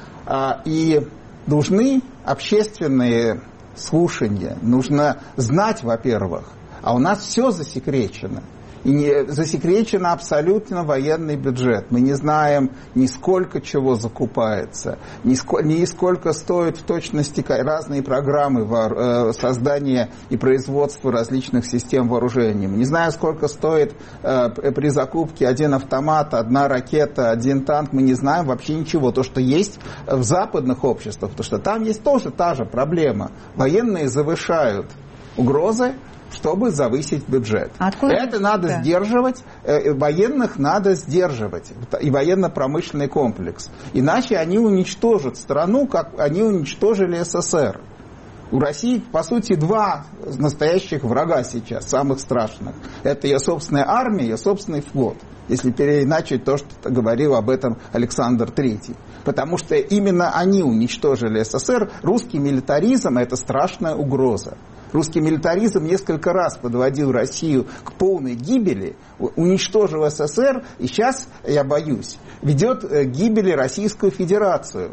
Speaker 2: А, и нужны общественные слушания, нужно знать, во-первых, а у нас все засекречено. И не, засекречен абсолютно военный бюджет. Мы не знаем ни сколько чего закупается, ни, ско, ни сколько стоят в точности разные программы вор, э, создания и производства различных систем вооружений. Мы не знаем, сколько стоит э, при закупке один автомат, одна ракета, один танк. Мы не знаем вообще ничего. То, что есть в западных обществах, потому что там есть тоже та же проблема. Военные завышают угрозы, чтобы завысить бюджет. Откуда? Это надо да. сдерживать, э, военных надо сдерживать, и военно-промышленный комплекс. Иначе они уничтожат страну, как они уничтожили СССР. У России, по сути, два настоящих врага сейчас, самых страшных. Это ее собственная армия, ее собственный флот. Если переиначить то, что говорил об этом Александр Третий. Потому что именно они уничтожили СССР. Русский милитаризм – это страшная угроза. Русский милитаризм несколько раз подводил Россию к полной гибели, уничтожил СССР, и сейчас, я боюсь, ведет к гибели Российскую Федерацию,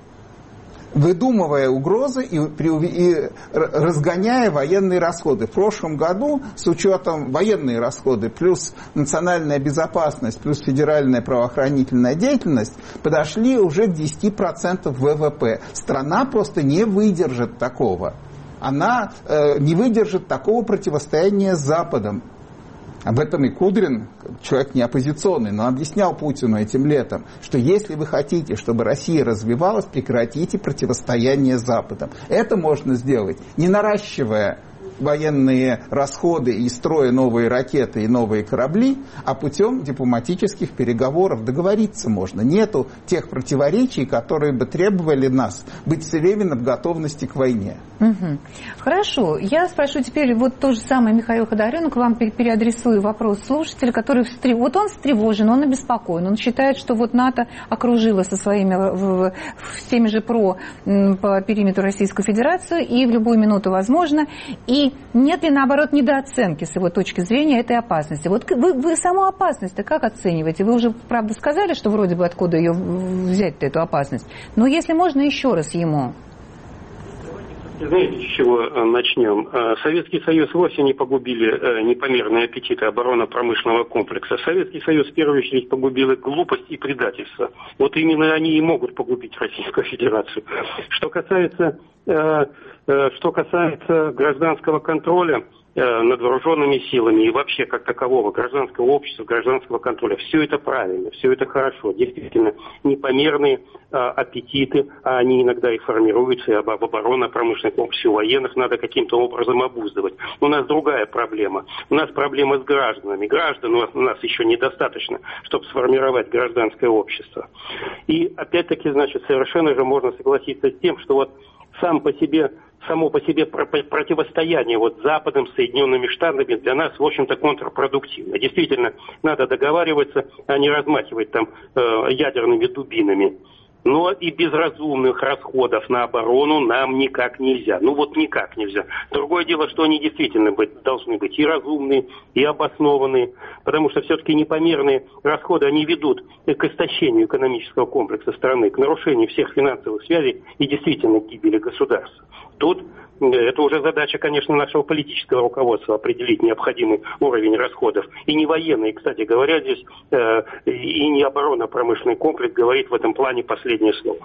Speaker 2: выдумывая угрозы и, и разгоняя военные расходы. В прошлом году, с учетом военные расходы, плюс национальная безопасность, плюс федеральная правоохранительная деятельность, подошли уже к десяти процентам ВВП. Страна просто не выдержит такого. Она э, не выдержит такого противостояния с Западом. Об этом и Кудрин, человек не оппозиционный, но объяснял Путину этим летом, что если вы хотите, чтобы Россия развивалась, прекратите противостояние с Западом. Это можно сделать, не наращивая военные расходы и строя новые ракеты и новые корабли, а путем дипломатических переговоров договориться можно. Нету тех противоречий, которые бы требовали нас быть все время в готовности к войне.
Speaker 1: Угу. Хорошо. Я спрошу теперь вот то же самое Михаил Ходоренок, вам переадресую вопрос слушателя, который встрев... вот он встревожен, он обеспокоен, он считает, что вот НАТО окружило со своими в... с теми же ПРО по периметру Российскую Федерацию, и в любую минуту возможно, и нет ли, наоборот, недооценки с его точки зрения этой опасности? Вот вы, вы саму опасность-то как оцениваете? Вы уже, правда, сказали, что вроде бы откуда ее взять-то, эту опасность. Но если можно, еще раз ему.
Speaker 3: Знаете, с чего начнем? Советский Союз вовсе не погубили непомерные аппетиты оборонно-промышленного комплекса. Советский Союз в первую очередь погубил глупость и предательство. Вот именно они и могут погубить Российскую Федерацию. Что касается, что касается гражданского контроля над вооруженными силами и вообще как такового гражданского общества, гражданского контроля. Все это правильно, все это хорошо. Действительно, непомерные а, аппетиты, а они иногда и формируются, и об, об оборонно-промышленном комплексе у военных надо каким-то образом обуздывать. Но у нас другая проблема. У нас проблема с гражданами. Граждан у нас, у нас еще недостаточно, чтобы сформировать гражданское общество. И опять-таки, значит, совершенно же можно согласиться с тем, что вот сам по себе само по себе противостояние вот с Западом, с Соединенными Штатами для нас, в общем-то, контрпродуктивно. Действительно, надо договариваться, а не размахивать там э, ядерными дубинами. Но и без разумных расходов на оборону нам никак нельзя. Ну вот никак нельзя. Другое дело, что они действительно быть, должны быть и разумные, и обоснованные, потому что все-таки непомерные расходы, они ведут к истощению экономического комплекса страны, к нарушению всех финансовых связей и действительно к гибели государства. Тут это уже задача, конечно, нашего политического руководства определить необходимый уровень расходов. И не военный, кстати говоря, здесь, э, и не оборонно-промышленный комплекс говорит в этом плане последнее слово.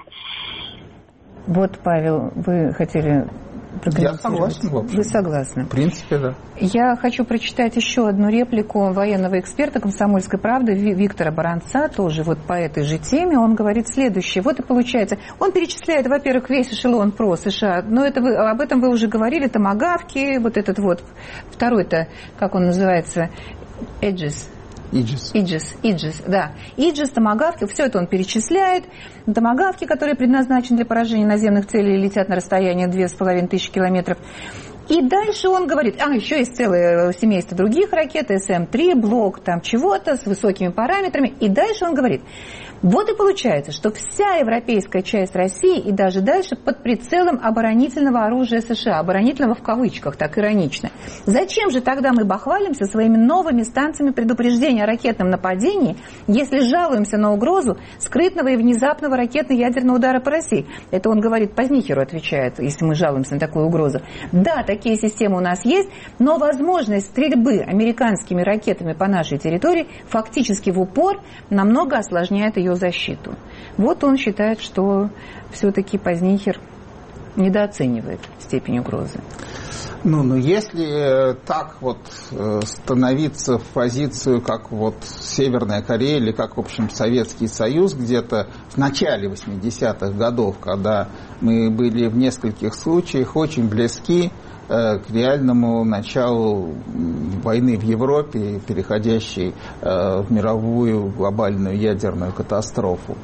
Speaker 1: Вот, Павел, вы хотели...
Speaker 2: Я согласен, в общем.
Speaker 1: Вы согласны?
Speaker 2: В принципе, да.
Speaker 1: Я хочу прочитать еще одну реплику военного эксперта «Комсомольской правды» Виктора Баранца, тоже вот по этой же теме. Он говорит следующее. Вот и получается, он перечисляет, во-первых, весь эшелон ПРО США, но это вы, об этом вы уже говорили, томагавки, вот этот вот, второй-то, как он называется, Эджис.
Speaker 2: Иджис.
Speaker 1: Иджис, Иджис, да. Иджис, томагавки, все это он перечисляет. Томагавки, которые предназначены для поражения наземных целей, летят на расстояние две с половиной тысячи километров. И дальше он говорит, а, еще есть целое семейство других ракет, эс эм три, блок там чего-то с высокими параметрами. И дальше он говорит, Вот и получается, что вся европейская часть России и даже дальше под прицелом оборонительного оружия США, оборонительного в кавычках, так иронично. Зачем же тогда мы бахвалимся своими новыми станциями предупреждения о ракетном нападении, если жалуемся на угрозу скрытного и внезапного ракетно-ядерного удара по России? Это он говорит, Познихеру отвечает, если мы жалуемся на такую угрозу. Да, такие системы у нас есть, но возможность стрельбы американскими ракетами по нашей территории фактически в упор намного осложняет ее защиту. Вот он считает, что все-таки Познихер недооценивает степень угрозы.
Speaker 2: Ну, ну, если так вот становиться в позицию, как вот Северная Корея или как, в общем, Советский Союз где-то в начале восьмидесятых годов, когда мы были в нескольких случаях очень близки к реальному началу войны в Европе, переходящей в мировую глобальную ядерную катастрофу,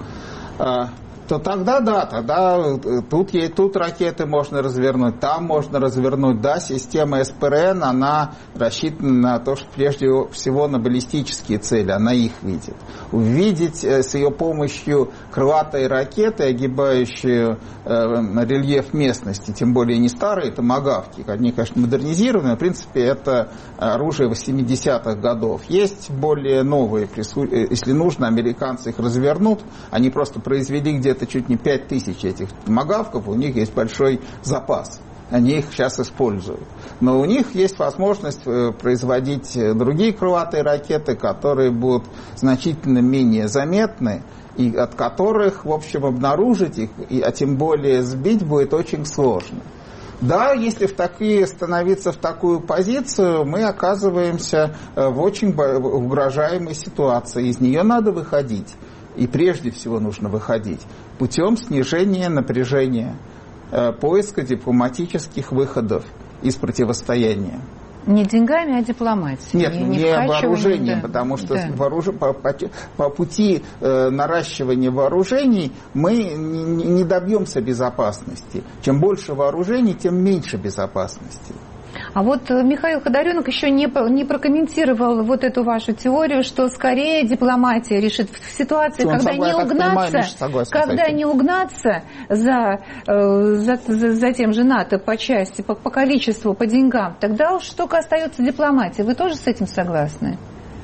Speaker 2: то тогда да, тогда тут, тут ракеты можно развернуть, там можно развернуть. Да, система СПРН, она рассчитана на то, что прежде всего на баллистические цели, она их видит. Увидеть с ее помощью крылатые ракеты, огибающие э, рельеф местности, тем более не старые томагавки, они, конечно, модернизированные, в принципе, это оружие восьмидесятых годов. Есть более новые, если нужно, американцы их развернут, они просто произвели где-то чуть не пять тысяч этих томагавков, у них есть большой запас. Они их сейчас используют. Но у них есть возможность производить другие крылатые ракеты, которые будут значительно менее заметны, и от которых, в общем, обнаружить их, а тем более сбить, будет очень сложно. Да, если в такие, становиться в такую позицию, мы оказываемся в очень угрожаемой ситуации. Из нее надо выходить. И прежде всего нужно выходить путем снижения напряжения, поиска дипломатических выходов из противостояния.
Speaker 1: Не деньгами, а дипломатией.
Speaker 2: Нет, не, не вооружением, да. Потому что да. вооруж... по, по, по пути э, наращивания вооружений мы не, не добьемся безопасности. Чем больше вооружений, тем меньше безопасности.
Speaker 1: А вот Михаил Ходоренок еще не, не прокомментировал вот эту вашу теорию, что скорее дипломатия решит в ситуации, когда
Speaker 2: согласен,
Speaker 1: не угнаться, понимаю, когда не угнаться за, за, за, за тем же НАТО по части, по, по количеству, по деньгам, тогда уж только остается дипломатия. Вы тоже с этим согласны?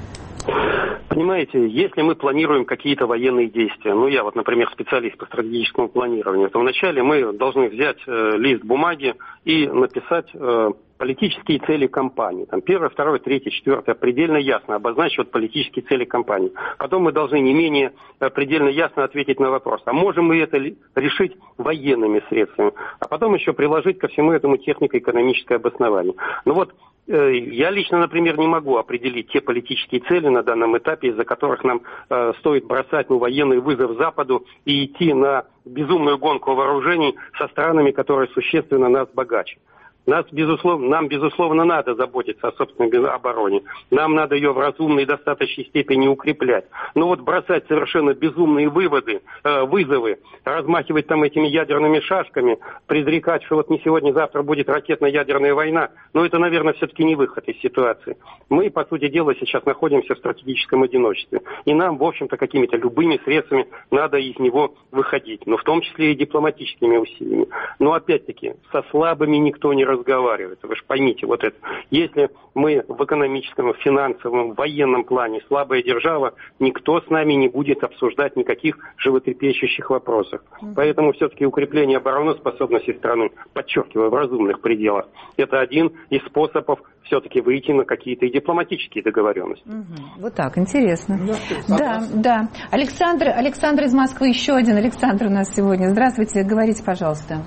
Speaker 3: Понимаете, если мы планируем какие-то военные действия, ну я вот, например, специалист по стратегическому планированию, то вначале мы должны взять э, лист бумаги и написать э, политические цели кампании. Там первое, второе, третье, четвертое, предельно ясно обозначивать политические цели кампании. Потом мы должны не менее э, предельно ясно ответить на вопрос, а можем мы это решить военными средствами, а потом еще приложить ко всему этому технико-экономическое обоснование. Ну вот, я лично, например, не могу определить те политические цели на данном этапе, из-за которых нам э, стоит бросать ну, военный вызов Западу и идти на безумную гонку вооружений со странами, которые существенно нас богаче. Нас, безусловно, нам, безусловно, надо заботиться о собственной обороне. Нам надо ее в разумной и достаточной степени укреплять. Но вот бросать совершенно безумные выводы, э, вызовы, размахивать там этими ядерными шашками, предрекать, что вот не сегодня-завтра будет ракетно-ядерная война, ну это, наверное, все-таки не выход из ситуации. Мы, по сути дела, сейчас находимся в стратегическом одиночестве. И нам, в общем-то, какими-то любыми средствами надо из него выходить. Но в том числе и дипломатическими усилиями. Но опять-таки, со слабыми никто не разговаривает. разговаривает. Вы же поймите вот это. Если мы в экономическом, в финансовом, в военном плане слабая держава, никто с нами не будет обсуждать никаких животрепещущих вопросов. Mm-hmm. Поэтому все-таки укрепление обороноспособности страны, подчеркиваю, в разумных пределах, это один из способов все-таки выйти на какие-то и дипломатические договоренности.
Speaker 1: Угу. Вот так, интересно. Да, да. Александр, Александр из Москвы, еще один Александр у нас сегодня. Здравствуйте, говорите, пожалуйста.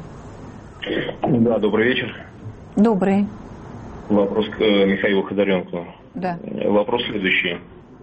Speaker 5: Да, добрый вечер.
Speaker 1: Добрый.
Speaker 5: Вопрос к Михаилу Ходоренку.
Speaker 1: Да.
Speaker 5: Вопрос следующий.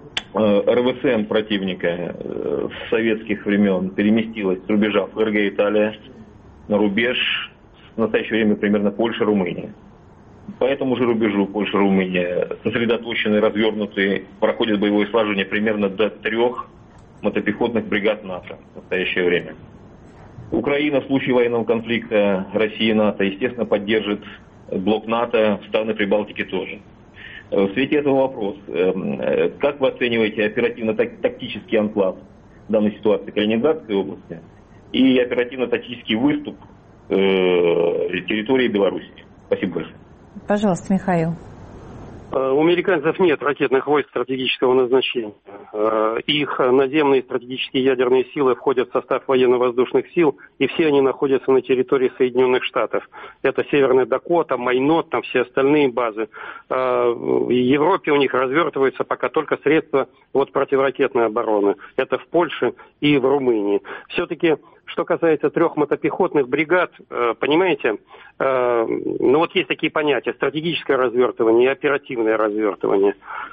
Speaker 5: РВСН противника с советских времен переместилась с рубежа ФРГ Италия на рубеж в настоящее время примерно Польша, Румыния. По этому же рубежу Польша, Румыния сосредоточены, развернуты, проходит боевое слаживание примерно до трех мотопехотных бригад НАТО в настоящее время. Украина в случае военного конфликта России и НАТО, естественно, поддержит блок НАТО, страны Прибалтики тоже. В свете этого вопрос. Как вы оцениваете оперативно-тактический анклав в данной ситуации Калининградской области, и оперативно-тактический выступ э, территории Беларуси. Спасибо большое.
Speaker 1: Пожалуйста, Михаил.
Speaker 3: У американцев нет ракетных войск стратегического назначения. Их наземные стратегические ядерные силы входят в состав военно-воздушных сил, и все они находятся на территории Соединенных Штатов. Это Северная Дакота, Майнот, там все остальные базы. В Европе у них развертываются пока только средства вот противоракетной обороны. Это в Польше и в Румынии. Все-таки, что касается трех мотопехотных бригад, понимаете, ну вот есть такие понятия: стратегическое развертывание и оперативное развертывание.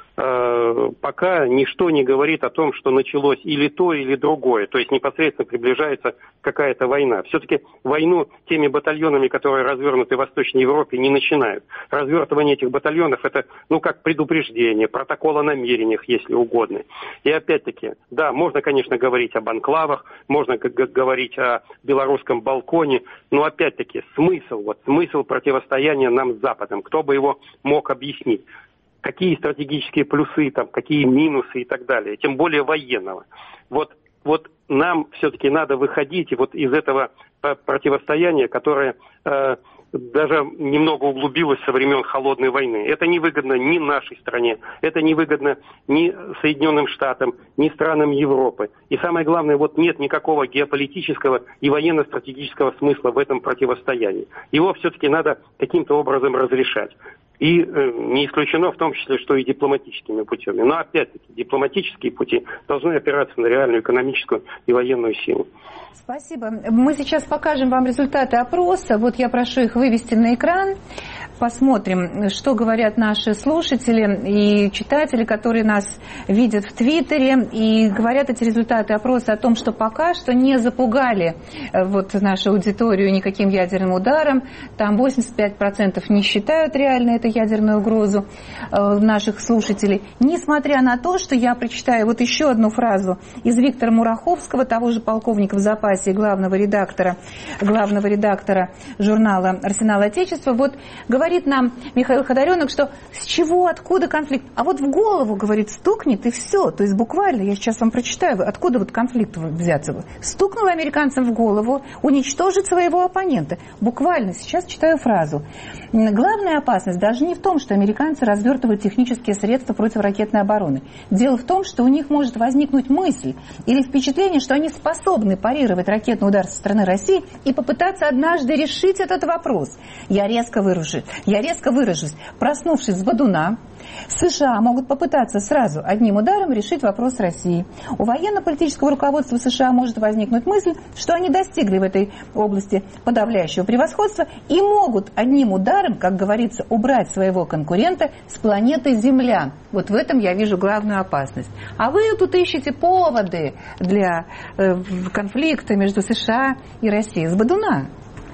Speaker 3: Пока ничто не говорит о том, что началось или то, или другое. То есть непосредственно приближается какая-то война. Все-таки войну теми батальонами, которые развернуты в Восточной Европе, не начинают. Развертывание этих батальонов — это, ну, как предупреждение, протокол о намерениях, если угодно. И опять-таки, да, можно, конечно, говорить об анклавах, можно говорить о белорусском балконе, но опять-таки смысл, вот смысл противостояния нам с Западом, кто бы его мог объяснить? Какие стратегические плюсы, там, какие минусы и так далее, тем более военного. Вот, вот нам все-таки надо выходить вот из этого противостояния, которое э, даже немного углубилось со времен Холодной войны. Это невыгодно ни нашей стране, это невыгодно ни Соединенным Штатам, ни странам Европы. И самое главное, вот нет никакого геополитического и военно-стратегического смысла в этом противостоянии. Его все-таки надо каким-то образом разрешать. И э, не исключено в том числе, что и дипломатическими путями. Но опять-таки дипломатические пути должны опираться на реальную экономическую и военную силу.
Speaker 1: Спасибо. Мы сейчас покажем вам результаты опроса. Вот я прошу их вывести на экран. Посмотрим, что говорят наши слушатели и читатели, которые нас видят в Твиттере. И говорят эти результаты опроса о том, что пока что не запугали вот нашу аудиторию никаким ядерным ударом. Там восемьдесят пять процентов не считают реально эту ядерную угрозу наших слушателей. Несмотря на то, что я прочитаю вот еще одну фразу из Виктора Мураховского, того же полковника в запасе, главного редактора, главного редактора журнала «Арсенал Отечества». Вот говорит нам Михаил Ходоренок, что с чего, откуда конфликт? А вот в голову, говорит, стукнет и все. То есть буквально, я сейчас вам прочитаю, откуда вот конфликт взяться. Стукнул американцам в голову уничтожить своего оппонента. Буквально сейчас читаю фразу. Главная опасность даже не в том, что американцы развертывают технические средства противоракетной обороны. Дело в том, что у них может возникнуть мысль или впечатление, что они способны парировать ракетный удар со стороны России и попытаться однажды решить этот вопрос. Я резко выражусь. Я резко выражусь. Проснувшись с бодуна, США могут попытаться сразу одним ударом решить вопрос России. У военно-политического руководства США может возникнуть мысль, что они достигли в этой области подавляющего превосходства и могут одним ударом, как говорится, убрать своего конкурента с планеты Земля. Вот в этом я вижу главную опасность. А вы тут ищете поводы для э, конфликта между США и Россией с бодуна.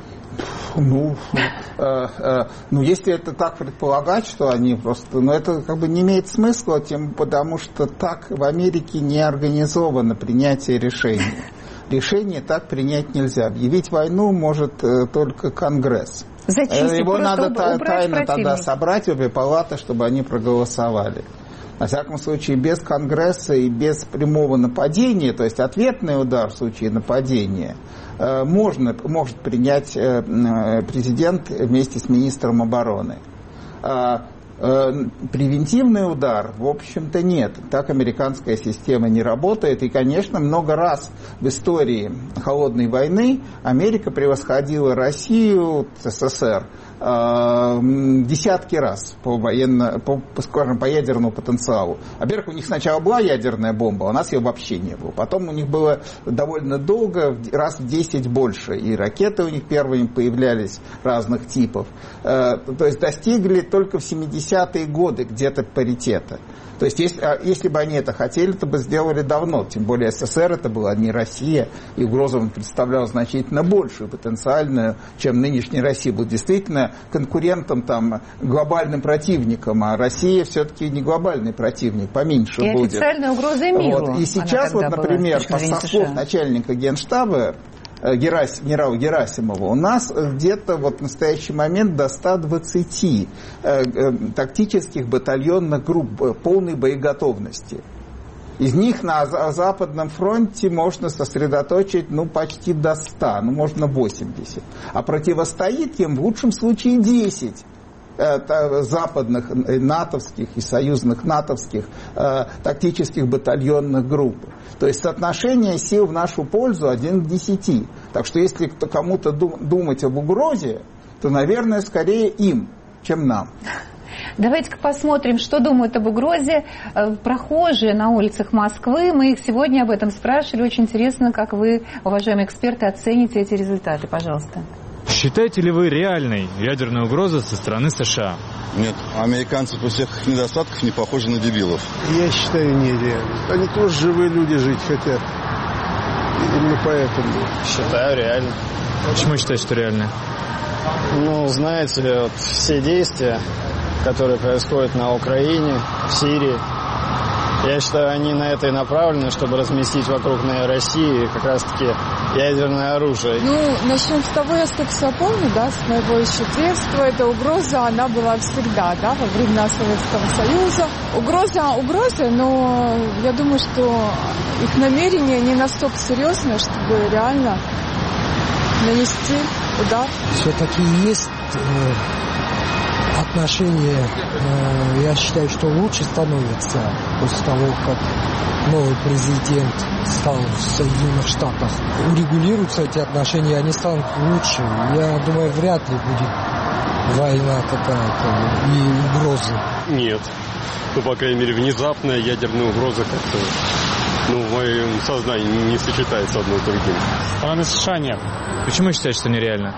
Speaker 2: Ну, э, э, ну, если это так предполагать, что они просто... Ну, это как бы не имеет смысла, тем потому что так в Америке не организовано принятие решений. Решение так принять нельзя. Объявить войну может э, только Конгресс.
Speaker 1: Зачистить,
Speaker 2: Его надо
Speaker 1: убрать
Speaker 2: тайно
Speaker 1: противника.
Speaker 2: тогда собрать обе палаты, чтобы они проголосовали. Во всяком случае, без Конгресса и без прямого нападения, то есть ответный удар в случае нападения, можно, может принять президент вместе с министром обороны. Превентивный удар, в общем-то, нет. Так американская система не работает. И, конечно, много раз в истории Холодной войны Америка превосходила Россию, СССР, десятки раз по, военно, по, скажем, по ядерному потенциалу. Во-первых, у них сначала была ядерная бомба, а у нас ее вообще не было. Потом у них было довольно долго, раз в десять больше. И ракеты у них первыми появлялись разных типов. То есть достигли только в семидесятые годы где-то паритета. То есть, если, если бы они это хотели, то бы сделали давно. Тем более СССР это была не Россия, и угрозу он представлял значительно большую, потенциальную, чем нынешняя Россия. Был действительно конкурентом, там, глобальным противником, а Россия все-таки не глобальный противник, поменьше
Speaker 1: и
Speaker 2: будет.
Speaker 1: И официальная угроза миру.
Speaker 2: Вот. И сейчас, вот, например, по слов начальника Генштаба, Герас, генерала Герасимова, у нас где-то вот в настоящий момент до ста двадцати э, э, тактических батальонных групп полной боеготовности. Из них на Западном фронте можно сосредоточить ну, почти до ста, ну, можно восемьдесят. А противостоит им в лучшем случае десять западных, натовских и союзных натовских э, тактических батальонных групп. То есть соотношение сил в нашу пользу один к десяти. Так что если кому-то думать об угрозе, то, наверное, скорее им, чем нам.
Speaker 1: Давайте-ка посмотрим, что думают об угрозе прохожие на улицах Москвы. Мы их сегодня об этом спрашивали. Очень интересно, как вы, уважаемые эксперты, оцените эти результаты. Пожалуйста.
Speaker 6: Считаете ли вы реальной ядерную угрозу со стороны США?
Speaker 7: Нет, американцы после всех недостатков не похожи на дебилов.
Speaker 8: Я считаю, нереально. Они тоже живые люди, жить хотят. Именно поэтому.
Speaker 9: Считаю, реально.
Speaker 6: Почему считаете, что реально?
Speaker 9: Ну, знаете ли, вот все действия, которые происходят на Украине, в Сирии, я считаю, они на это и направлены, чтобы разместить вокруг на России как раз-таки ядерное оружие.
Speaker 10: Ну, начнем с того, я сколько себя помню, да, с моего еще детства, эта угроза, она была всегда, да, во времена Советского Союза. Угроза, угроза, но я думаю, что их намерение не настолько серьезное, чтобы реально нанести удар.
Speaker 11: Все-таки есть э, отношения, э, я считаю, что лучше становятся после того, как новый президент стал в Соединенных Штатах. Урегулируются эти отношения, они станут лучше. Я думаю, вряд ли будет война какая-то и угрозы.
Speaker 12: Нет. Ну, по крайней мере, внезапная ядерная угроза как-то ну, в моем сознании не сочетается одно с другим.
Speaker 13: Страны США нет.
Speaker 6: Почему считаете, что нереально?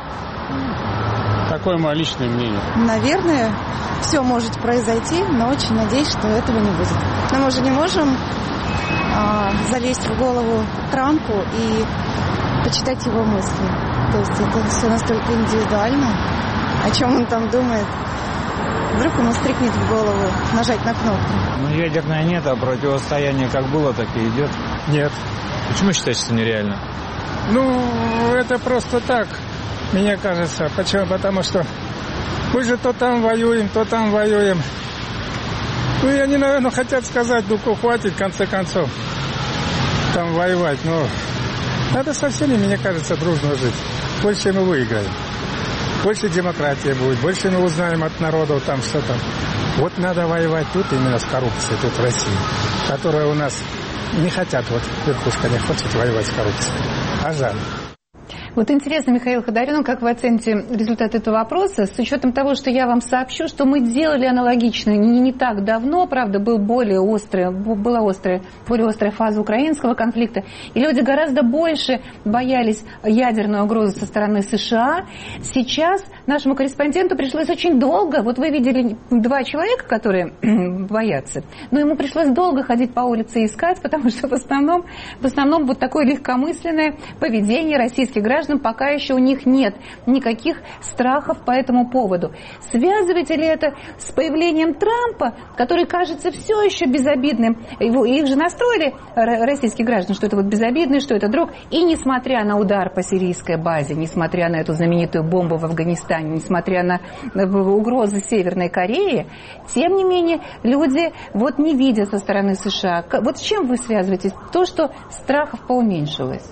Speaker 13: Такое мое личное мнение.
Speaker 14: Наверное, все может произойти, но очень надеюсь, что этого не будет. Но мы же не можем а, залезть в голову Трампу и почитать его мысли. То есть это все настолько индивидуально, о чем он там думает. Вдруг ему стрикнет в голову нажать на кнопку.
Speaker 15: Ну, ядерное нет, а противостояние как было, так и идет.
Speaker 13: Нет.
Speaker 6: Почему считаете, что нереально?
Speaker 13: Ну, это просто так, мне кажется. Почему? Потому что мы же то там воюем, то там воюем. Ну, и они, наверное, хотят сказать, ну, хватит, в конце концов, там воевать. Но надо со всеми, мне кажется, дружно жить. Больше мы выиграем. Больше демократии будет, больше мы узнаем от народа там что там. Вот надо воевать тут именно с коррупцией, тут в России, которая у нас не хотят, вот верхушка не хочет воевать с коррупцией. А жаль.
Speaker 1: Вот интересно, Михаил Ходоренок, как вы оцените результат этого вопроса, с учетом того, что я вам сообщу, что мы делали аналогично не, не так давно, правда, был более острый, была острая, более острая фаза украинского конфликта, и люди гораздо больше боялись ядерной угрозы со стороны США. Сейчас нашему корреспонденту пришлось очень долго, вот вы видели два человека, которые боятся, но ему пришлось долго ходить по улице и искать, потому что в основном, в основном вот такое легкомысленное поведение российских граждан, пока еще у них нет никаких страхов по этому поводу. Связываете ли это с появлением Трампа, который кажется все еще безобидным? Его, их же настроили, российские граждане, что это вот безобидный, что это друг. И несмотря на удар по сирийской базе, несмотря на эту знаменитую бомбу в Афганистане, несмотря на угрозы Северной Кореи, тем не менее люди вот не видят со стороны США. Вот с чем вы связываете то, что страхов поуменьшилось?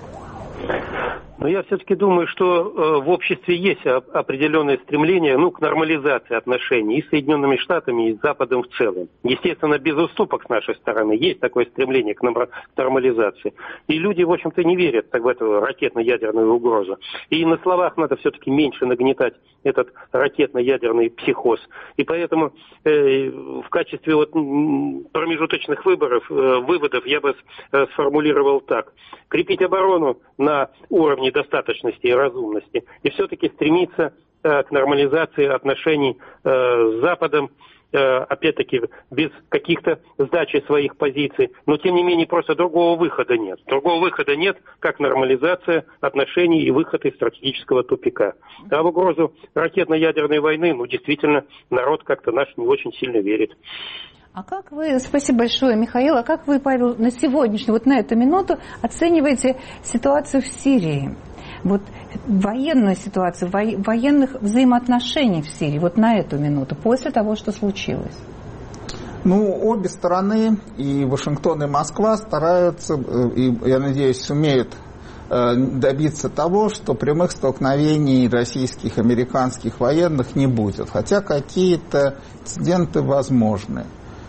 Speaker 3: Но я все-таки думаю, что э, в обществе есть определенное стремление ну, к нормализации отношений и с Соединенными Штатами, и с Западом в целом. Естественно, без уступок с нашей стороны есть такое стремление к нормализации. И люди, в общем-то, не верят так в эту ракетно-ядерную угрозу. И на словах надо все-таки меньше нагнетать этот ракетно-ядерный психоз. И поэтому э, в качестве вот, промежуточных выборов, э, выводов я бы э, сформулировал так. Крепить оборону на уровне достаточности и разумности, и все-таки стремиться э, к нормализации отношений э, с Западом, э, опять-таки без каких-то сдачи своих позиций, но тем не менее просто другого выхода нет. Другого выхода нет, как нормализация отношений и выход из стратегического тупика. А в угрозу ракетно-ядерной войны, ну действительно, народ как-то наш не очень сильно верит.
Speaker 1: А как вы, спасибо большое, Михаил, а как вы, Павел, на сегодняшнюю, вот на эту минуту оцениваете ситуацию в Сирии? Вот военную ситуацию, во, военных взаимоотношений в Сирии, вот на эту минуту, после того, что случилось?
Speaker 2: Ну, обе стороны, и Вашингтон, и Москва, стараются, и, я надеюсь, сумеют добиться того, что прямых столкновений российских, американских военных не будет. Хотя какие-то инциденты возможны.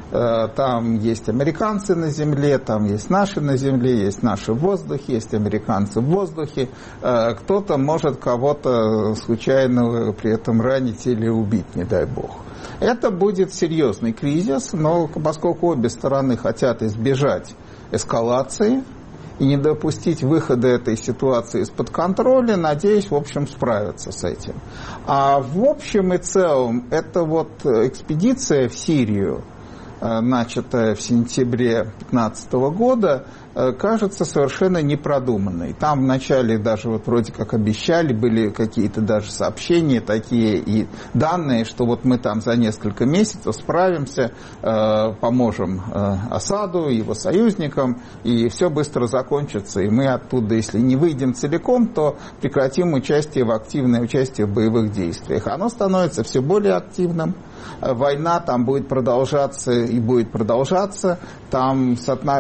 Speaker 2: Там есть американцы на земле, там есть наши на земле, есть наши в воздухе, есть американцы в воздухе. Кто-то может кого-то случайно при этом ранить или убить, не дай бог. Это будет серьезный кризис, но поскольку обе стороны хотят избежать эскалации и не допустить выхода этой ситуации из-под контроля, надеюсь, в общем, справиться с этим. А в общем и целом, это вот экспедиция в Сирию, начатая в сентябре две тысячи пятнадцатого года, кажется совершенно непродуманной. Там вначале даже вот вроде как обещали, были какие-то даже сообщения такие и данные, что вот мы там за несколько месяцев справимся, поможем Асаду, его союзникам, и все быстро закончится, и мы оттуда, если не выйдем целиком, то прекратим участие в активное участие в боевых действиях. Оно становится все более активным. Война там будет продолжаться и будет продолжаться. Там,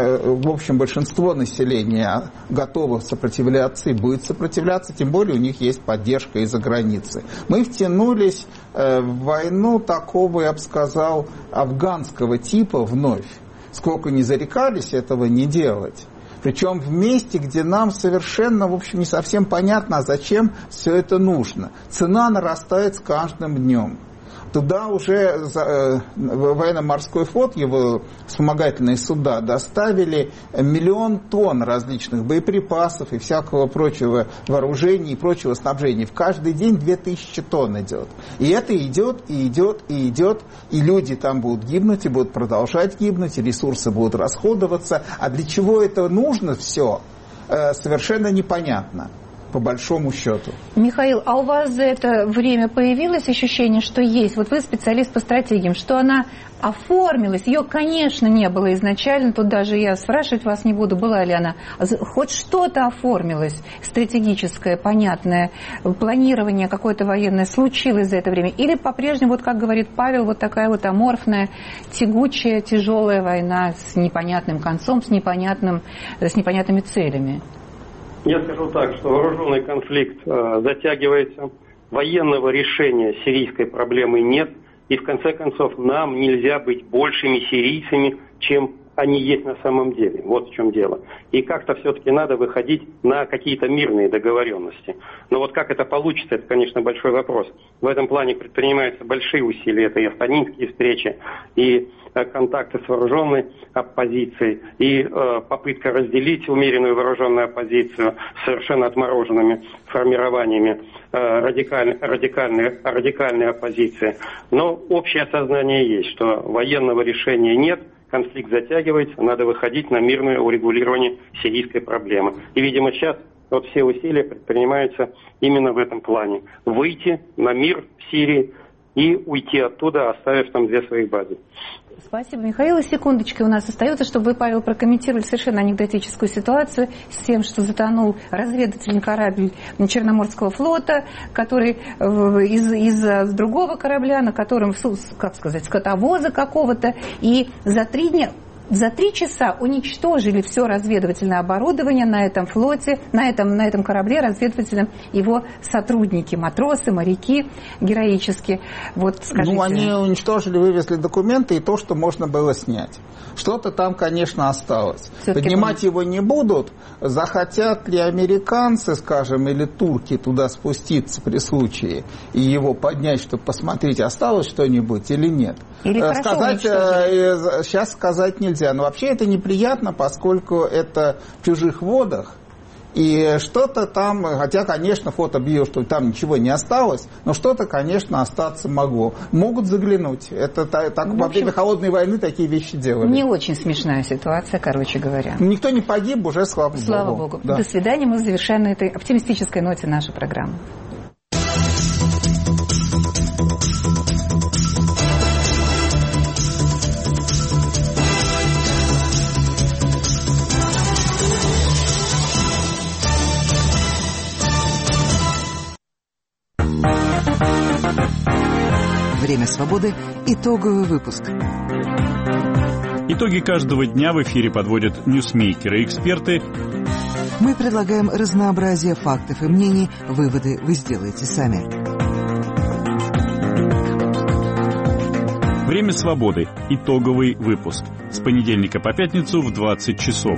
Speaker 2: в общем, большинство населения готово сопротивляться и будет сопротивляться, тем более у них есть поддержка из-за границы. Мы втянулись в войну такого, я бы сказал, афганского типа вновь. Сколько ни зарекались этого не делать. Причем в месте, где нам совершенно, в общем, не совсем понятно, а зачем все это нужно. Цена нарастает с каждым днем. Туда уже э, военно-морской флот, его вспомогательные суда, доставили миллион тонн различных боеприпасов и всякого прочего вооружения и прочего снабжения. В каждый день две тысячи тонн идет. И это идет, и идет, и идет. И люди там будут гибнуть, и будут продолжать гибнуть, и ресурсы будут расходоваться. А для чего это нужно все, э, совершенно непонятно. По большому счету.
Speaker 1: Михаил, а у вас за это время появилось ощущение, что есть, вот вы специалист по стратегиям, что она оформилась, ее, конечно, не было изначально, тут даже я спрашивать вас не буду, была ли она, хоть что-то оформилось, стратегическое, понятное, планирование какое-то военное случилось за это время, или по-прежнему, вот как говорит Павел, вот такая вот аморфная, тягучая, тяжелая война с непонятным концом, с, непонятным, с непонятными целями?
Speaker 3: Я скажу так, что вооруженный конфликт э, затягивается, военного решения сирийской проблемы нет, и в конце концов нам нельзя быть большими сирийцами, чем они есть на самом деле. Вот в чем дело. И как-то все-таки надо выходить на какие-то мирные договоренности. Но вот как это получится, это, конечно, большой вопрос. В этом плане предпринимаются большие усилия. Это и астанинские встречи, и э, контакты с вооруженной оппозицией, и э, попытка разделить умеренную вооруженную оппозицию с совершенно отмороженными формированиями э, радикаль, радикальной, радикальной оппозиции. Но общее сознание есть, что военного решения нет, конфликт затягивается, надо выходить на мирное урегулирование сирийской проблемы. И, видимо, сейчас вот все усилия предпринимаются именно в этом плане. Выйти на мир в Сирии и уйти оттуда, оставив там две своих базы.
Speaker 1: Спасибо, Михаил. И секундочка у нас остается, чтобы вы, Павел, прокомментировали совершенно анекдотическую ситуацию с тем, что затонул разведывательный корабль Черноморского флота, который из, из другого корабля, на котором, как сказать, скотовоза какого-то, и за три дня... За три часа уничтожили все разведывательное оборудование на этом флоте, на этом, на этом корабле разведывательном, его сотрудники, матросы, моряки героически. Вот, скажите.
Speaker 2: Ну, они уничтожили, вывезли документы и то, что можно было снять. Что-то там, конечно, осталось. Все-таки поднимать помните. Его не будут. Захотят ли американцы, скажем, или турки туда спуститься при случае и его поднять, чтобы посмотреть, осталось что-нибудь или нет?
Speaker 1: Или
Speaker 2: сказать, сейчас сказать нельзя. Но вообще это неприятно, поскольку это в чужих водах. И что-то там, хотя, конечно, фото бьет, что там ничего не осталось, но что-то, конечно, остаться могло. Могут заглянуть. Это так, так, во время холодной войны такие вещи делали.
Speaker 1: Не очень смешная ситуация, короче говоря.
Speaker 2: Никто не погиб, уже слава,
Speaker 1: слава Богу. Богу. Да. До свидания. Мы завершаем на этой оптимистической ноте нашу программу.
Speaker 16: Время свободы. Итоговый выпуск. Итоги каждого дня в эфире подводят ньюсмейкеры и эксперты.
Speaker 17: Мы предлагаем разнообразие фактов и мнений. Выводы вы сделаете сами.
Speaker 16: Время свободы. Итоговый выпуск. С понедельника по пятницу в двадцать часов.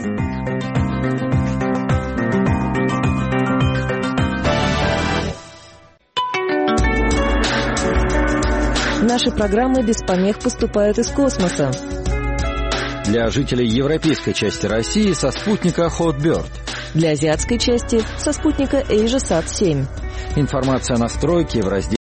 Speaker 18: Наши программы без помех поступают из космоса.
Speaker 19: Для жителей европейской части России со спутника Hotbird.
Speaker 18: Для азиатской части со спутника AsiaSat семь.
Speaker 19: Информация о настройке в разделе